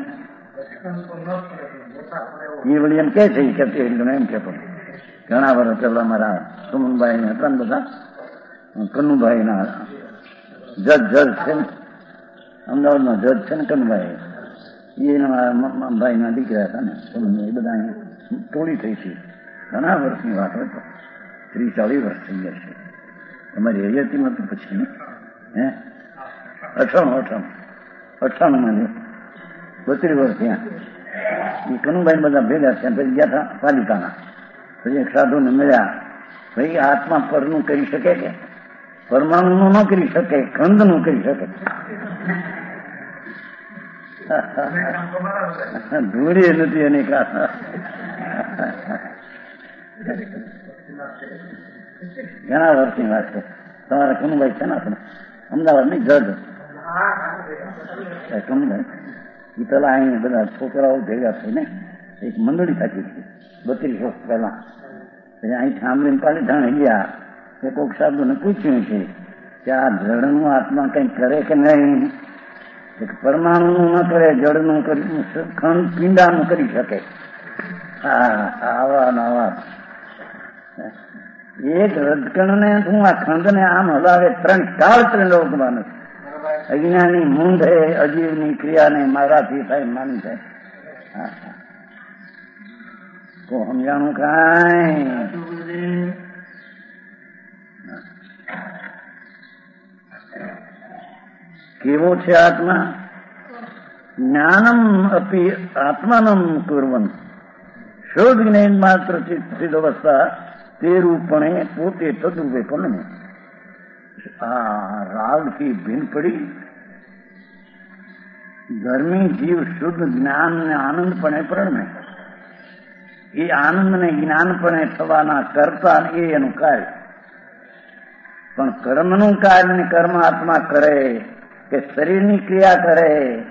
એ વળી એમ કે છે એમ કેતો ઘણા વર્ષ પહેલા મારા સુમનભાઈ હતા ને બધા કનુભાઈ ના જજ છે ને અમદાવાદમાં જજ છે ને કનુભાઈ, એના ભાઈ ના દીકરા હતા ને એ બધા અહીંયા ટોળી થઈ છે. ઘણા વર્ષની વાત હોય તો 30-40 વર્ષ થઈ ગયા છે. અમારી હૈયાતીમાં તો પછી હે 98 32 વર્ષ ત્યાં એ કનુભાઈ બધા ભેગા થયા. પછી ગયા હતા પાલિકાના. પછી એક સાધુને મળ્યા. ભાઈ આત્મા પરનું કરી શકે કે પરમાણુનું ન કરી શકે, ખંડનું કરી શકે. ધૂળી નથી એની કારણ. ઘણા વર્ષની વાત છે. તમારા કનુભાઈ છે ને આપણે અમદાવાદ ની જજ કનુભાઈ એ પેલા અહીં બધા છોકરાઓ ભેગા થઈને એક મંડળી થતી હતી 32 વર્ષ પહેલા. પછી અહીં સાંભળીને પાલિતાણે ગયા. એ કોઈક સાધુને પૂછ્યું છે કે આ જળનું આત્મા કઈ કરે કે નહીં? પરમાણુનું ન કરે, જળનું કરી ખંડ પીંડાનું કરી શકે. આવા નવા એક રજકણને હું આ ખંડને આમ હલાવે ત્રણ કાળ ત્રિલોકમાં નથી. અજ્ઞાની મૂંઢે અજીવની ક્રિયાને મારાથી થાય માની જાય. તો સમજાણું કાંઈ કેવો છે આત્મા? જ્ઞાનમ અપી આત્માનમ કુર્વન શુદ્ધ જ્ઞાન માત્ર સિદ્ધ અવસ્થા તે રૂપણે પોતે તદરૂપે પણ આ રાગથી ભીન પડી ધર્મી જીવ શુદ્ધ જ્ઞાન ને આનંદપણે પ્રણમે. એ આનંદને જ્ઞાનપણે થવાના કરતા એ એનું કાર્ય. પણ કર્મનું કાર્ય ને કર્માત્મા કરે કે શરીરની ક્રિયા કરે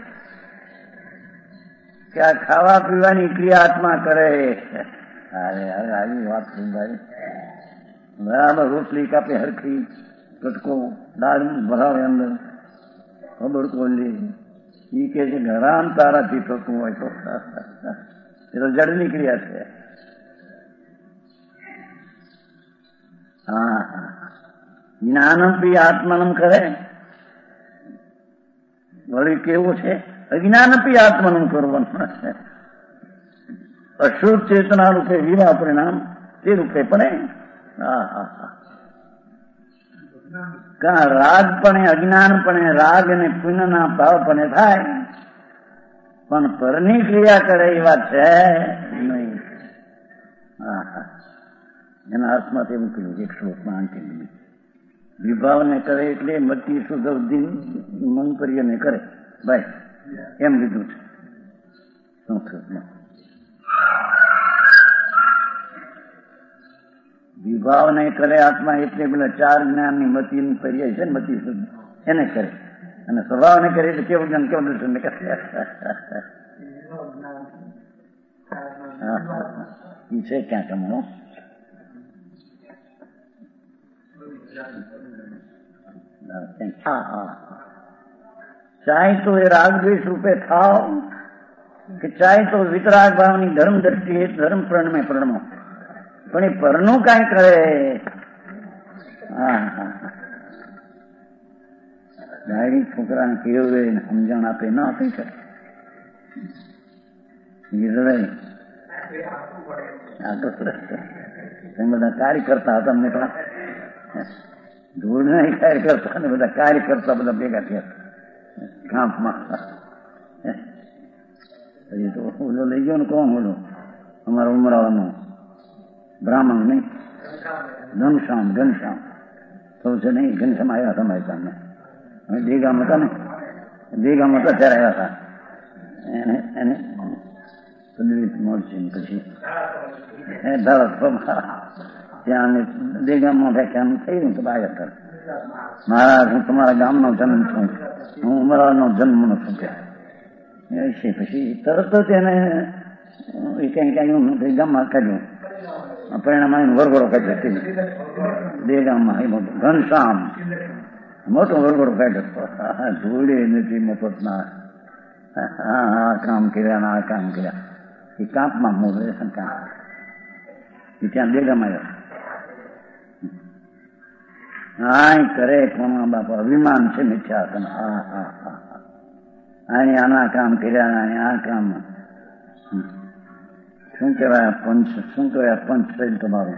કે આ ખાવા પીવાની ક્રિયા આત્મા કરે. અરે હવે આવી વાત સમજાય. બરાબર રોટલી કાપે હરખી, કટકો દાળ ભરાવે અંદર, ખબર કોલી ઈ કે છે ઘરામ તારાથી થતું હોય તો એ તો જડની ક્રિયા છે. હા જ્ઞાનપી આત્માનમ કરે. વળી કેવું છે અજ્ઞાનપી આત્માનમ કરવાનું. અશુદ્ધ ચેતના રૂપે વિવા પરિણામ તે રૂપે પણ રાગપણે અજ્ઞાનપણે રાગ અને પુણ્યના ભાવપણે થાય, પણ પરની ક્રિયા કરે એ વાત છે નહીં. એના અર્થમાં તે મૂકેલું એક શ્લોકમાં અંતિમ વિભાવને કરે એટલે મતી સુધવદી મંતર્યને કરે ભાઈ એમ લીધું છે સંસ્કૃતમાં. વિભાવ નહીં કરે આત્મા એટલે પેલા ચાર જ્ઞાનની મતીની પર્યાય છે ને મતી શુદ્ધ એને કરે, અને સ્વભાવને કરે એટલે કેવું જ્ઞાન કેવું દર્શન કરે. એ છે ક્યાં કમણો ચાહે તો એ રાગ દ્વેષ રૂપે થાવ કે ચાહે તો વિતરાગ ભાવની ધર્મ દ્રષ્ટિએ ધર્મ પ્રણમે પ્રણમો, પણ એ પરનું કઈ કરે. ડાયરી છોકરાને કેવું સમજણ આપે ન આપી શકે. બધા કાર્ય કરતા હતા મોટા ધૂળ નહીં કાર્ય કરતા ને બધા કાર્ય કરતા બધા ભેગા થયા કામમાં. પછી તો ઓલો લઈ ગયો ને કોણ ઓલો અમારા ઉમરાવાનો બ્રાહ્મણ નહીં ઘનશ્યામ સૌ છે નહીં ઘનશ્યામ આવ્યા હતા મારી સામે. અમે દેગામ હતા ને દેગામ હતા ત્યારે આવ્યા હતા એને મળશે પછી ત્યાં દેગામમાં વ્યાખ્યાન થયું તો આવ્યા હતા. મહારાજ હું તમારા ગામનો જન્મ છું, હું ઉમરાનો જન્મનો છું કે પછી તરત જ એને ક્યાંક ગામમાં કાઢ્યું પરિણામ આવીને વરઘોડો કાઢ્યો દેગામમાં ઘનશ્યામ મોટો વરઘોડો કાઢ્યો. ધૂળે નથી મફતના આ કામ કર્યા આ કામ કર્યા એ કાપમાં મોડે કામ એ ત્યાં દેગામાં આવ્યો. હા કરે કોના બાપા અભિમાન છે મિથ્યા હતા. આના કામ કર્યા આ કામ શું કહેવાય શું કહેવાય પંચશીલ તમારું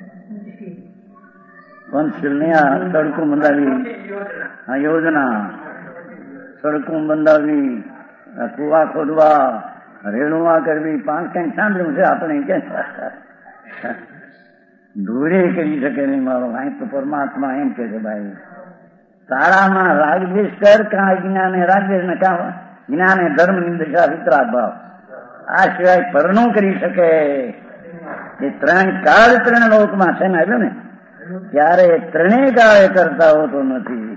પંચશીલ ને આ સડકો બંધાવી આ યોજના સડકો બંધાવી કુવા ખોદવા રેણુવા કરવી પાંચ કંઈક સાંભળ્યું છે આપણે કે ધૂળે કરી શકે નહીં મારો અહીં તો પરમાત્મા એમ કે છે ભાઈ તારામાં રાગદ્વેષ કર કાં જ્ઞાને રાગદ્વેષ ને કાં જ્ઞાને ધર્મ નિંદા વિતરાગ ભાવ આ સિવાય પરનું કરી શકે. એ ત્રણ કાળ ત્રણ લોકમાં છે ને એટલે ને ત્યારે ત્રણેય કાળે કરતા હોતો નથી.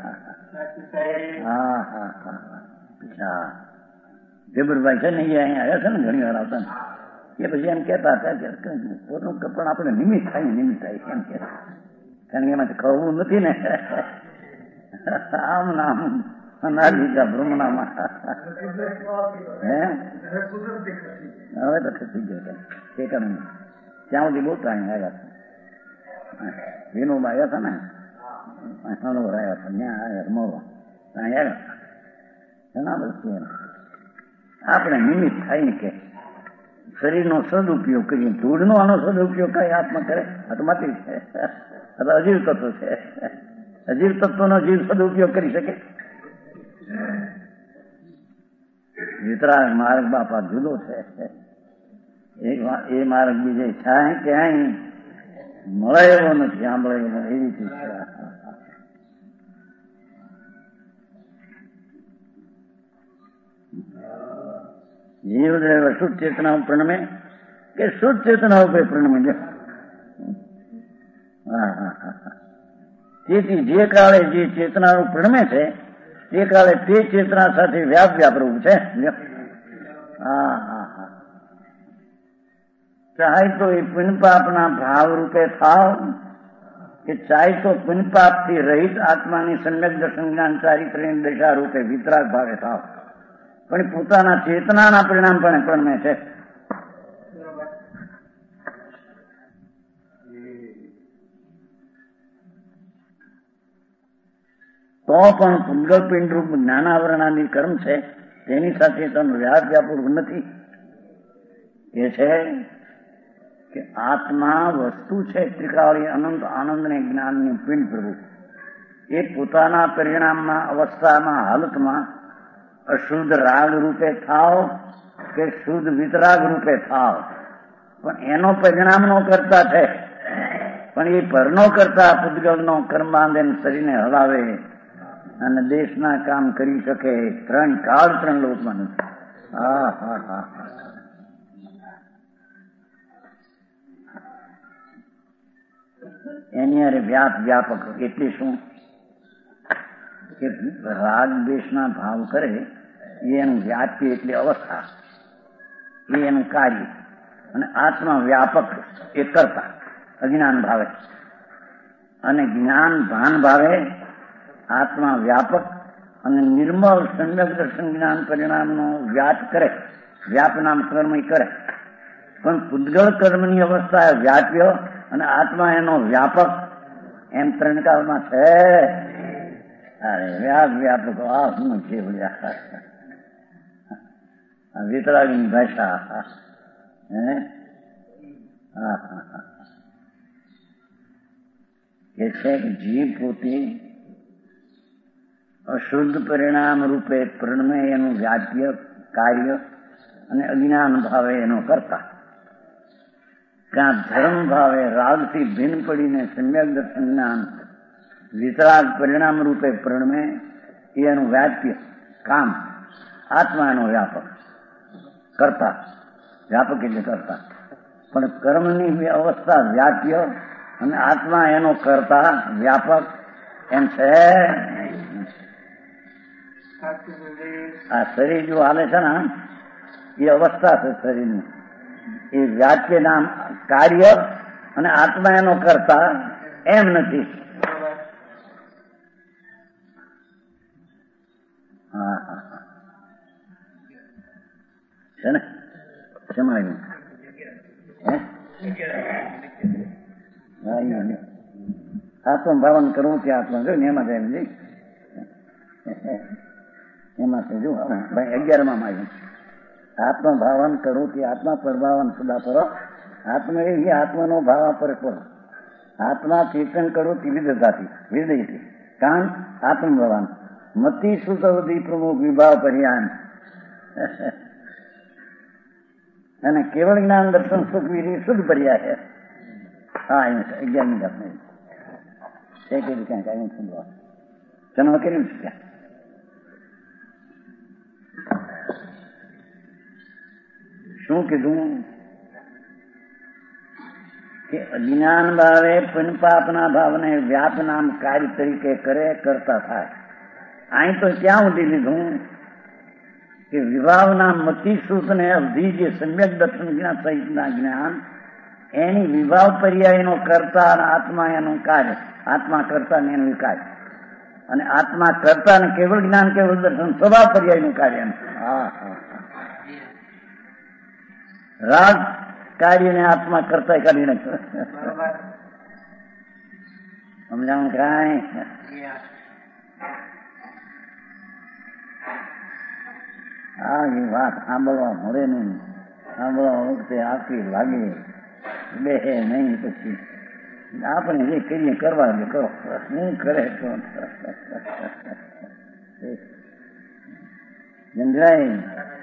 જબરભાઈ છે ને એ અહીંયા આવ્યા છે ને ઘણી વાર આવતા ને એ પછી એમ કેતા હતા કે પોતાનું પણ આપણે નિમિત્ત થાય એમ કે કારણ કે એમાંથી ખવું નથી ને આમ નામ નાગરિકા ભ્રમણામાં હવે તો થઈ ગયો તે કારણ ત્યાં સુધી બહુ ટાઈમ આવ્યા હતા. વિનોબા આવ્યા હતા ને હનોર આવ્યા હતા ત્યાં આવ્યા મોરો ત્યાં આવ્યા ઘણા બધું આપણે નિમિત્ત થાય ને કે શરીરનો સદુપયોગ કરીએ. ધૂળનો આનો સદુપયોગ કઈ આત્મા કરે આ તો માટી છે, આ તો અજીવ તત્વ છે. અજીવ તત્વનો જીવ સદુપયોગ કરી શકે. વિતરાગ માર્ગ બાપા જુદો છે. એ માર્ગ બીજે થાય ક્યાંય મળે એવો નથી, સાંભળે એવો એવી ચીજ છે. જીવદેવ શુદ્ધ ચેતના પ્રણમે કે શુદ્ધ ચેતના રૂપે પરિણમે છે. તેથી જે કાળે જે ચેતનાનું પરિણમે છે તે કાળે તે ચેતના સાથે વ્યાપ રૂપ છે. ચાહે તો એ પુણ્યપાપના ભાવ રૂપે થાવ કે ચાહે તો પુણ્યપાપથી રહિત આત્માની સમ્યક દર્શન જ્ઞાન ચારિત્ર્યની દશા રૂપે વિતરાગ ભાવે થાવ, પણ પોતાના ચેતનાના પરિણામ પણ પરિણમે છે. તો પણ પુદ્ગલ પિંડ રૂપ જ્ઞાનાવરણાની કર્મ છે તેની સાથે તેનું વ્યાપરૂપ નથી. એ છે કે આત્મા વસ્તુ છે ત્રિકાળી અનંત આનંદ ને જ્ઞાનની પિંડ પ્રભુ. એ પોતાના પરિણામમાં અવસ્થામાં હાલતમાં અશુદ્ધ રાગ રૂપે થાવ કે શુદ્ધ વિતરાગ રૂપે થાવ, પણ એનો પરિણામનો કરતા છે. પણ એ પરનો કરતા પૂતગલનો કર્મ બાંધે શરીરને હલાવે અને દેશના કામ કરી શકે. ત્રણ કાળ ત્રણ લોકમાં નથી. એની અરે વ્યાપક એટલે શું કે રાગ દેશના ભાવ કરે એ એનું વ્યાપ્ય એટલે અવસ્થા, એ એનું કાર્ય, અને આત્મા વ્યાપક એ કરતા અજ્ઞાન ભાવે, અને જ્ઞાન ભાન ભાવે આત્મા વ્યાપક અને નિર્મળ સમ્યક દર્શન જ્ઞાન પરિણામનો વ્યાપ કરે, વ્યાપ નામ કર્મ કરે. પણ પૂતગલ કર્મની અવસ્થા વ્યાપ્ય અને આત્મા એનો વ્યાપક એમ ત્રણ કાળમાં છે. અરે વ્યાપક આ શું છે વિતરાગની ભાષા. એ છે કે જીવ પોતે અશુદ્ધ પરિણામ રૂપે પરિણમે એનું વ્યાપ્ય કાર્ય અને અજ્ઞાન ભાવે એનો કરતા, ત્યાં ધર્મ ભાવે રાગથી ભિન્ન પડીને સમ્યક દર્શન જ્ઞાન વિતરાગ પરિણામ રૂપે પરિણમે એ એનું વ્યાપ્ય કામ, આત્મા એનો વ્યાપક કરતા, વ્યાપક એટલે કરતા. પણ કર્મની અવસ્થા વ્યાપ્ય અને આત્મા એનો કરતા વ્યાપક એમ છે. આ શરીર જો હાલે છે ને એ અવસ્થા છે શરીરની, એ વ્યાપ્ય નામ કાર્ય અને આત્મા એનો કરતા એમ નથી. છે ને સમાયું આત્મ ભાવન કરવું કે આત્મા જો ને એમાં એમ જઈ એમાં જો ભાઈ 11માં આવ્યું આત્મ ભાવન કરું કે આત્મા પરભાવન સદા પરો આત્મા એ આત્માનો ભાવ પર કરો આત્મા ચેતન કરો વિવિધતાથી વિદયથી કાન આત્મ ભવાન મતિ સુતવધી પ્રમુખ વિભાવ પર્યાન અને કેવળ જ્ઞાન દર્શન સુખ વિધિ શુદ્ધ પર્યા છે. હા એમ 11મી જાતને છે કે ક્યાંક આવી સમજવા જન્મ કર્યું છે ત્યાં શું કીધું કે અજ્ઞાન ભાવે પુણ્યપાપના ભાવને વ્યાપ નામ કાર્ય તરીકે કરે કરતા થાય. અહીં તો ત્યાં સુધી લીધું કે વિભાવના મતિસૂત ને અવધિ જે સમ્યક દર્શન જ્ઞાન સહિતના જ્ઞાન એની વિભાવ પર્યાયનો કરતા અને આત્મા એનું કાર્ય, આત્મા કરતા ને એનું કાર્ય, અને આત્મા કરતા ને કેવળ જ્ઞાન કેવળ દર્શન સ્વભાવ પર્યાયનું કાર્ય. રાગ કાર્યને આત્મા કરતા કાઢી નાખ્યો. સમજાણ કાંઈ આ વાત સાંભળવા મળે નહીં, સાંભળવા વખતે આખી લાગે બે નહીં, પછી આપણે જે કરીએ કરવા દે કરો, શું કરે તો સમજાય.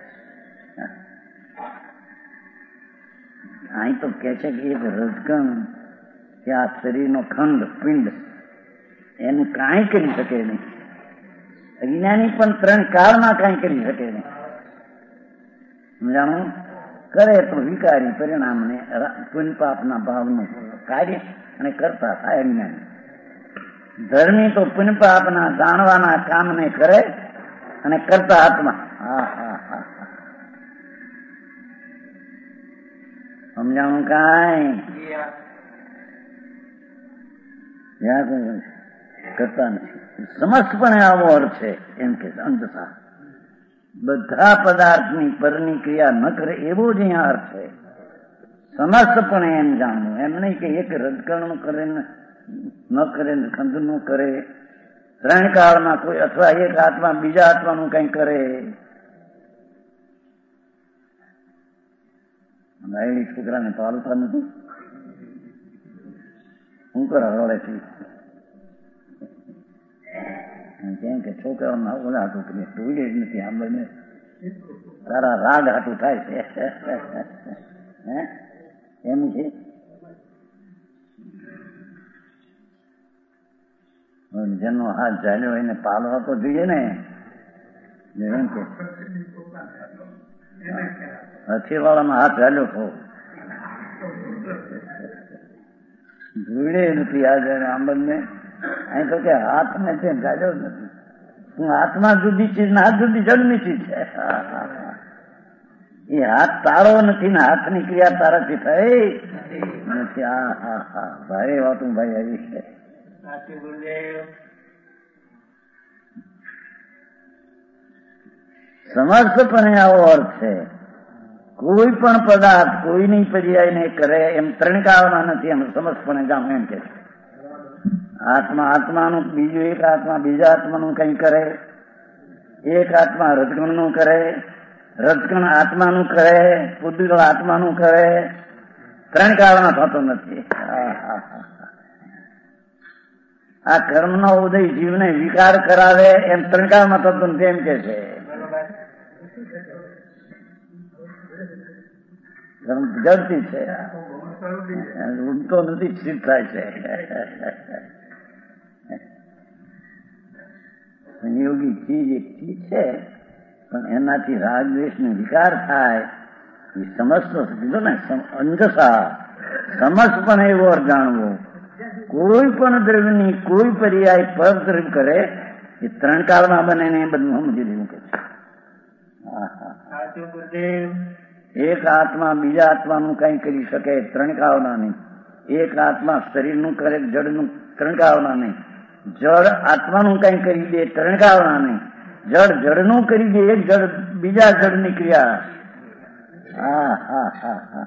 અહીં તો કે છે કે એક રજકણ કે આ શરીરનો ખંડ પિંડ એનું કાંઈ કરી શકે નહીં. અજ્ઞાની પણ 3 કાળમાં કાંઈ કરી શકે નહીં. સમજાણું? કરે તો વિકારી પરિણામને પુણ્ય પાપના ભાવનું કાર્ય અને કરતા થાય અજ્ઞાની. ધર્મી તો પુણ્ય પાપના જાણવાના કામને કરે અને કરતા આત્મા. હા હા હા સમજાણું કાંઈ કરતા નથી. સમસ્તપણે આવો અર્થ છે એમ કે અંધતા બધા પદાર્થની પરની ક્રિયા ન કરે એવો જ અહીંયા અર્થ છે. સમસ્તપણે એમ જાણવું, એમ નહીં કે એક રજકણ કરે ન કરે, ખંડ નું કરે, ત્રણ કાળમાં કોઈ અથવા એક આત્મા બીજા આત્માનું કઈ કરે. નાયડી છોકરાને પાલતા નથી, શું કરા રડેથી કેમ કે છોકરાઓના ઓલા હાટું કરી ટોયલે જ નથી સાંભળને તારા રાગ હાટું થાય છે એમ છે. જેનો હાથ ચાલ્યો એને પાલવા તો જોઈએ ને. એમ કે હથીવાળામાં હાથ ચાલ્યો તો જોડે નથી આજે આંબલને. અહીં તો કે હાથ ને તે ચાલ્યો જ નથી. હું હાથમાં જુદી ચીજ ને હાથ જુદી જન્મી ચીજ છે. એ હાથ તારો નથી ને હાથની ક્રિયા તારાથી થઈ નથી. હા હા હા ભાઈ વાતું ભાઈ આવી છે. સમર્થપણે આવો અર્થ છે. કોઈ પણ પદાર્થ કોઈની પર્યાય નહીં કરે એમ ત્રણકાવના નથી. એમ સમર્થપણે જાણો એમ કે છે. આત્મા આત્માનું, બીજું એક આત્મા બીજા આત્માનું કઈ કરે, એક આત્મા રજગણનું કરે, રજગણ આત્માનું કરે, પુદ્ગલ આત્માનું કરે, ત્રણ કાળમાં થતો નથી. આ કર્મનો ઉદય જીવને વિકાર કરાવે એમ ત્રણ કાળમાં થતો નથી એમ કે છે. કર્મ જડતી છે, ઉડતો નથી, સ્થિર થાય છે. સંયોગી ચીજ એક ચીજ છે, પણ એનાથી રાગ દ્વેષનો વિકાર થાય એ સમસ્ત કીધું ને અંધસા. સમસ્ત પણ એવો જાણવો, કોઈ પણ દ્રવ્યની કોઈ પર્યાય પર દ્રવ્ય કરે એ ત્રણ કાળમાં બને ને એ બધું સમજી લેવું કે છે. એક આત્મા બીજા આત્માનું કઈ કરી શકે ત્રણ કાળના નહીં. એક આત્મા શરીરનું કરે જડનું ત્રણ કાળના નહીં. જળ આત્માનું કઈ કરી દે ત્રણ કાળના નહીં. જળ જળનું કરી દે એક જળ બીજા જળની ક્રિયા. હા હા હા હા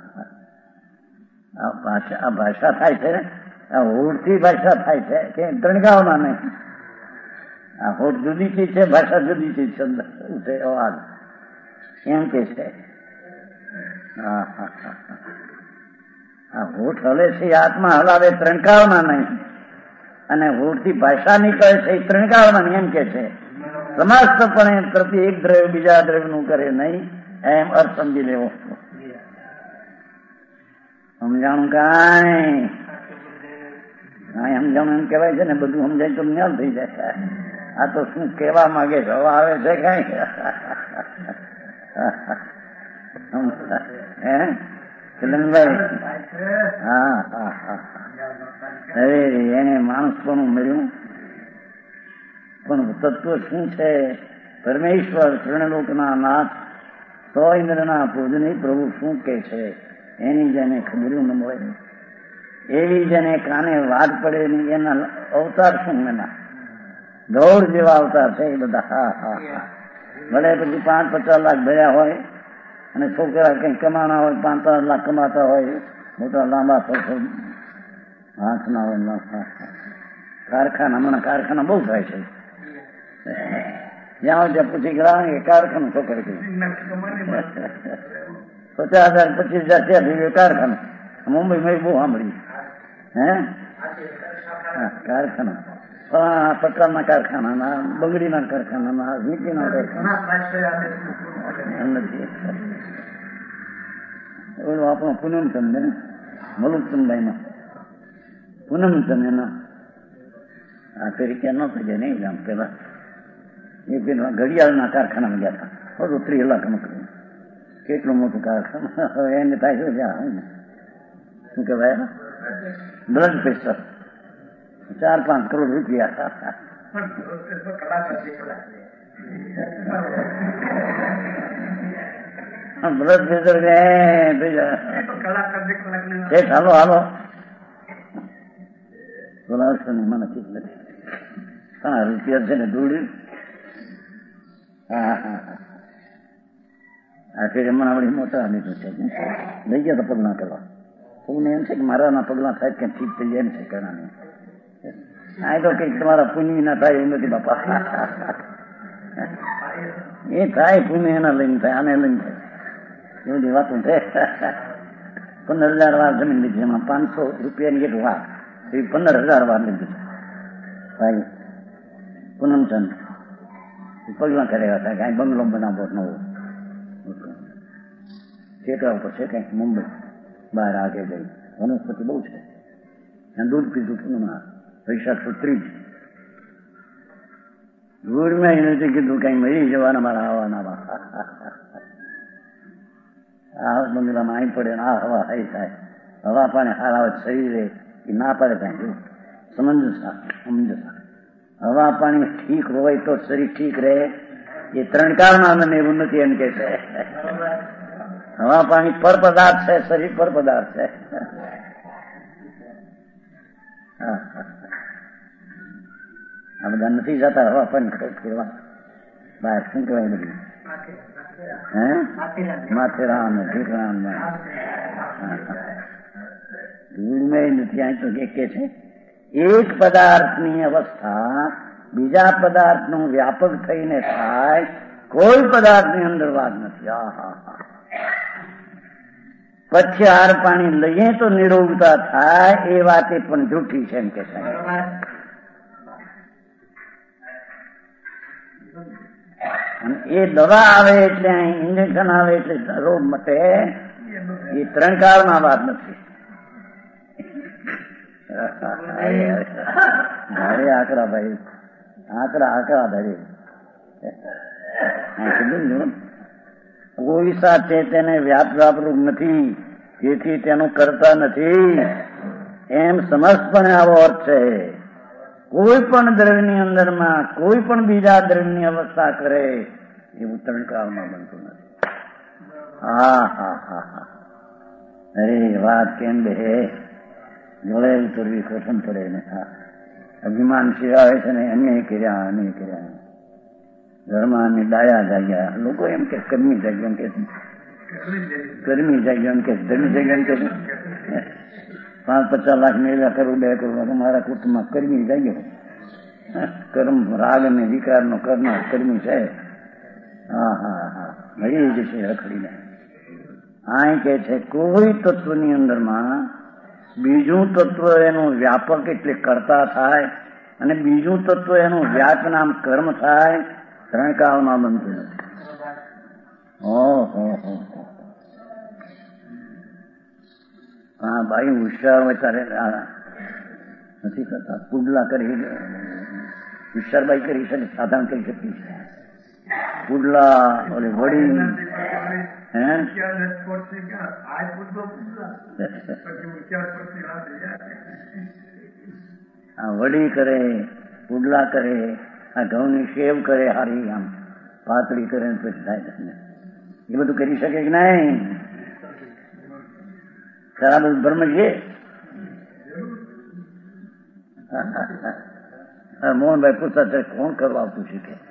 આ ભાષા થાય છે ને, આ હોઠથી ભાષા થાય છે કે ત્રણ કાળના નહીં. આ હોઠ જુદી ચીજ છે, ભાષા જુદી ચીજ છે. અવાજ એમ કે છે. હા હા હા આ હોઠ હલે છે આત્મા હલાવે ત્રણ કાળના નહીં, અને હોઠથી ભાષા નીકળે છે એ ત્રણ કાળમાં એમ કે છે. સમાસ્તપણે પ્રતિ એક દ્રવ્ય બીજા દ્રવ્યનું કરે નહીં એમ અર્થ સમજી લેવો. સમજાણું કાંઈ સમજાણું એમ કહેવાય છે ને, બધું સમજાય તો જ્ઞાન થઈ જાય. આ તો શું કહેવા માંગે છે હવે આવે છે કઈ. હે ચલનભાઈ? હા હા હા અરે એને માણસ પણ મળ્યું, પણ તત્વ શું છે? પરમેશ્વર ત્રણલોકના નાથ, સો ઇન્દ્રના પૂજની પ્રભુ શું કે છે એની જેને ખબર ન મળે, એવી જેને કાને વાત પડે નહીં એના અવતાર શું એના ગૌર જેવા અવતાર છે એ બધા. હા હા હા ભલે પછી 5-50 લાખ ભર્યા હોય અને છોકરા કઈ કમાણા હોય, 5-3 લાખ કમાતા હોય, મોટા લાંબા હાથના હોય. કારખાના હમણાં કારખાના બહુ થાય છે. જ્યાં ત્યાં પૂછી ગયા કે કારખાનું છોકરી કહ્યું 50,000-25,000 ત્યાં થઈ ગયું કારખાનું. મુંબઈમાં બહુ સાંભળ્યું. હે કારખાના પટલાના કારખાના, બંગડીના કારખાના, વીંટીના કારખાના નથી. ઓલો આપણો પૂનમચંદ ને મલુકચંદભાઈ પૂનમચંદ એના આ તરીકે ન થઈ નહીં જામ પેલા એ પેલા ઘડિયાળના કારખાનામાં ગયા હતા. 30 લાખ નોકરી કેટલું મોટું કારખાનું હવે એને થાય શું કહેવાય બ્લડ પ્રેશર 4-5 કરોડ રૂપિયા બ્લડ પ્રેશર હાલો હાલો બોલાવશો ને મને ઠીક નથી રૂપિયા છે ને દોડ્યું આ ફેર મને આપણી મોટા લીધું છે લઈ ગયા તો પગલાં કરવા પુણ્ય એમ છે કે મારાના પગલાં થાય કે ઠીક થઈ જાય એમ છે ઘણા આ તો કઈક તમારા પુણ્ય ના થાય એવું નથી બાપા એ થાય પુણ્ય એના લઈને થાય આને લઈને થાય એવી વાતો છે 15,000 વાર જમીન લીધી એમાં 500 રૂપિયાની એક વાર એ 15,000 વાર લીધી ભાઈ પૂનમચંદ પગલાં કર્યા હતા કાંઈ બંગલો બનાવો નવો ઠેકડા ઉપર છે કંઈક મુંબઈ બહાર આગે ગઈ વનસ્પતિ બહુ છે દૂધ પીધું પૂનમમાં પૈસા 30 દૂધમાં એ નથી કીધું કઈ મરી જવાના મારા આવવાના આ બંગલામાં અહીં પડે ને આ હવા હાઈ થાય હવા પાણી હારાવે શરીરે એ ના પડે કાંઈ સમંજસા હવા પાણી ઠીક હોય તો શરીર ઠીક રહે એ 3 કાળમાં મને એવું નથી એમ કે છે હવા પાણી પર પદાર્થ છે શરીર પર પદાર્થ છે આ બધા નથી જતા હવા પાણી ફેરવા બહાર શું કહેવાય બધું માથેરામ ઢીકરામ ધૂળમાં નથી અહીં તો કે છે એક પદાર્થની અવસ્થા બીજા પદાર્થનું વ્યાપક થઈને થાય કોઈ પદાર્થની અંદર વાત નથી પછી હાર પાણી લઈએ તો નિરોગતા થાય એ વાતે પણ જૂઠી છે એમ કે એ દવા આવે એટલે ઇન્જેક્શન આવે એટલે રોગ મટે એ 3 કાળમાં વાત નથી ધારે આકરા ભાઈ આકરા ધારે કોઈ સાથે તેને વ્યાપ રૂપ નથી જેથી તેનું કરતા નથી એમ સમજપણે આવો અર્થ છે કોઈ પણ દ્રવ્યની અંદરમાં કોઈ પણ બીજા દ્રવ્યની અવસ્થા કરે એવું 3 કાળમાં બનતું નથી અરે વાત કેમ બે જોડે ઉતરવી કઠણ પડે ને અભિમાન સિવાય છે ને અન્યાય કર્યા ધર્માની ડાયા જાગ્યા લોકો એમ કે કર્મી જાગ્યા એમ કે કર્મી જાગ્યા એમ કે ધર્મી જાગ્યા એમ કે 5-50 લાખ મેળવ્યા કરું 2 કરોડ મારા કુટુંબમાં કર્મી જાગ્યો કર્મ રાગ અને વિકાર નો કરનાર કર્મી છે મળી જશે રખડીને આ કે છે કોઈ તત્વની અંદરમાં બીજું તત્વ એનું વ્યાપક એટલે કરતા થાય અને બીજું તત્વ એનું વ્યાપ નામ કર્મ થાય 3 કાળમાં બનતું નથી હા ભાઈ હોશિયાર હોય ત્યારે નથી કરતા પુડલા કરી હોશિયારબાઈ કરી શકે સાધારણ કરી શકીએ છીએ પુડલા ઓલે વડી વડી કરે પુડલા કરે આ ઘઉંની સેવ કરે હારી આમ પાતળી કરે પછી થાય એ બધું કરી શકે કે નહીં ખરાબ બ્રહ્મ છે મોહનભાઈ પૂછતા છે કોણ કરવા આવતું છે કે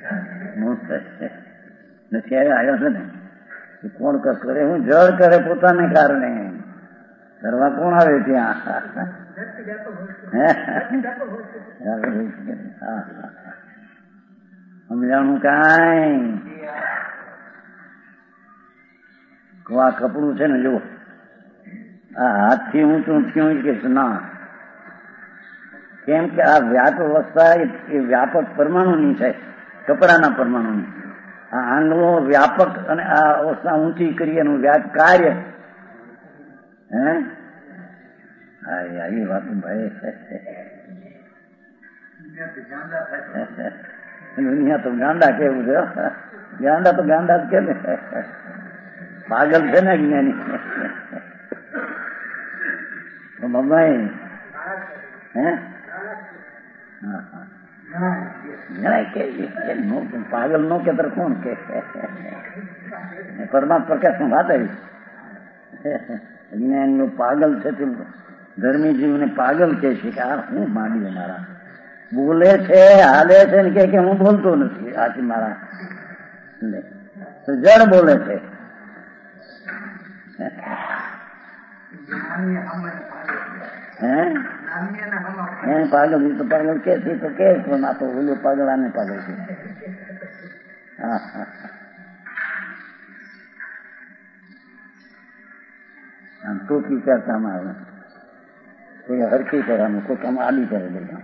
નથી આવ્યો છે ને કોણ કરે હું જળ કરે પોતાને કારણે કરવા કોણ આવે ત્યાં સમજાણું કાંઈ આ કપડું છે ને જુઓ આ હાથથી ઊંચું થયું કે ના કેમ કે આ વ્યાપ અવસ્થા એ વ્યાપક પરમાણુની છે કપડાના પરમાણુની આ આંગળો વ્યાપક અને આ અવસ્થા ઊંચી કરી એનું વ્યાપ કાર્ય એ વાત ભાઈ દુનિયા તો ગાંડા કેવું છે ગાંડા તો ગાંડા જ કે પાગલ છે ને જ્ઞાની. મમ્માઈ હે પાગલ નો કે કોણ કે પરમાત્મા પ્રકાશ ની વાત આવી. જ્ઞાનીઓ પાગલ છે તે ધર્મી જીવને પાગલ કે છે કે આ હું માંડી મારા બોલે છે હાલે છે ને કે હું બોલતો નથી આથી મારા જડ બોલે છે. હે પાગલ તો પાગલ કે છે તો કે પણ આ તો ઓલો પાગલ આને પાગલ છે. હા હા આમ ટોપી કરતામાં આવે કોઈ હરખી કરવાનું કોઈ કામ આડી કરે બધા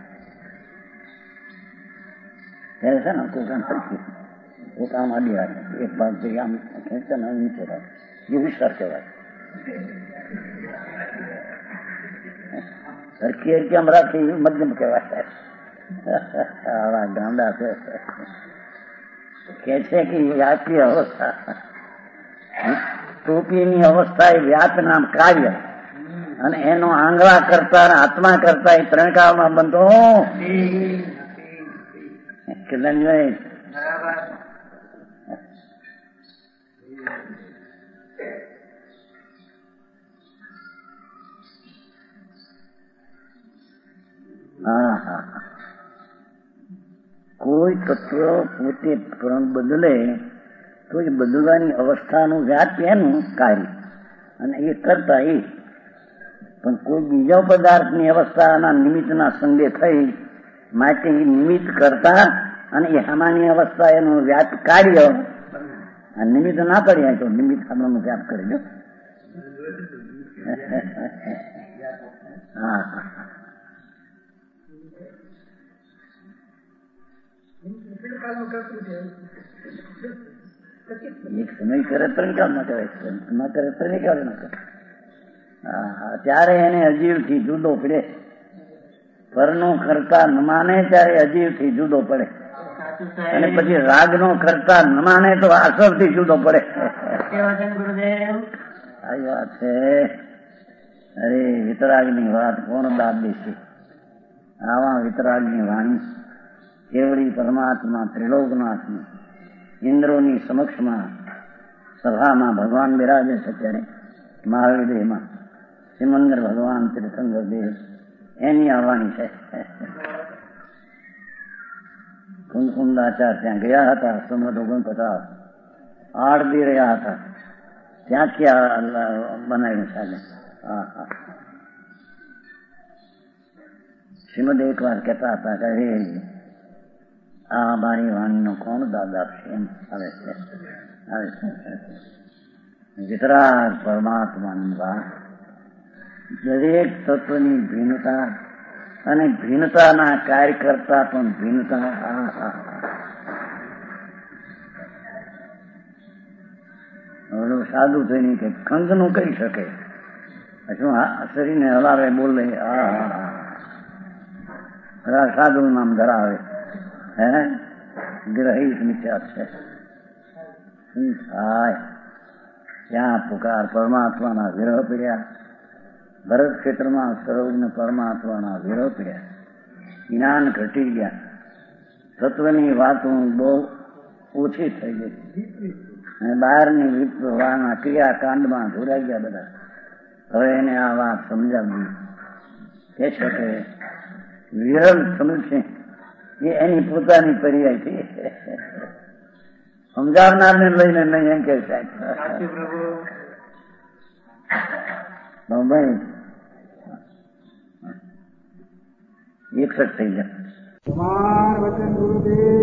ત્યારે છે ને કોઈ કામ હરખી કોઈ કામ આડી આવે એક ભાગ જે આમ ખેંચે ને નીચે રાખે એ વિસ્તાર કહેવાય. હરખી હરખી આમ રાખી મધ્યમ કહેવાય. આવા ગાંડા છે કે છે કે વ્યાપી અવસ્થા ટોપીની અવસ્થા એ વ્યાપ નામ કાર્ય અને એનો આંગળા કરતા અને આત્મા કરતા એ ત્રણ કાળમાં બંધો કોઈ તત્વ પોતે બદલે તો એ બદલવાની અવસ્થાનું વ્યાપ એનું કાર્ય અને એ કરતા એ પણ કોઈ બીજા પદાર્થની અવસ્થાના નિમિત્તના સંગે થઈ માટે એ નિમિત્ત કરતા અને એ સામાન્ય અવસ્થા એનું વ્યાપ કાર્ય નિમિત્ત ના કરીએ તો નિમિત્ત આપણને વ્યાપ કરી દો. હા એક સમય કરે ત્રણ કામ ના કરે ન કરે ત્રણ કામ ના કરે. ત્યારે એને અજીવથી જુદો પડે. પરનો કરતા ન માને ત્યારે અજીવથી જુદો પડે અને પછી રાગનો કરતા ન માને તો આસરથી જુદો પડે. આવી વાત છે. અરે વિતરાગની વાત કોણ દાદ દેશે? આવા વિતરાગની વાણી કેવડી પરમાત્મા ત્રિલોકનાથની ઇન્દ્રોની સમક્ષમાં સભામાં ભગવાન બિરાજે છે ત્યારે મહાવીરમાં સિમંદર ભગવાન તીર્થંકર દેવ એની આવવાની છે. કુંકુંદાચાર્ય ત્યાં ગયા હતા. 1949 8 દી રહ્યા હતા. ત્યાંથી બનાવ્યું ચાલે. શ્રીમદ એક વાર કહેતા હતા કે આ મારી વાણીનો કોણ દાદ આપશે એમ આવે છે. વિતરાગ પરમાત્માની વાત દરેક તત્વની ભિન્નતા અને ભિન્નતાના કાર્ય કરતા પણ ભિન્નતા. સાદું થઈને કે ખંગનું કહી શકે શું શરીરને હલાવે બોલે સાદું નામ ધરાવે હે ગ્રહિત વિચાર છે. શું થાય? ત્યાં પુકાર પરમાત્માના વિરહ પીડ્યા. ભરત ક્ષેત્રમાં સર્વજ્ઞ પરમાત્માના વિરહ પીડ્યા. જ્ઞાન ઘટી ગયા. તત્વની વાતો બહુ ઓછી થઈ ગઈ અને બહારની વિપ્રવાહના ક્રિયાકાંડમાં જોડાઈ ગયા બધા. હવે એને આ વાત સમજાવી કે છે કે વિરલ સમજશે એ એની પોતાની પર્યાય છે. સમજાવનારને લઈને નહીં એમ કે સાહેબ ભાઈ 61 થઈ ગયા. વચન ગુરુદેવ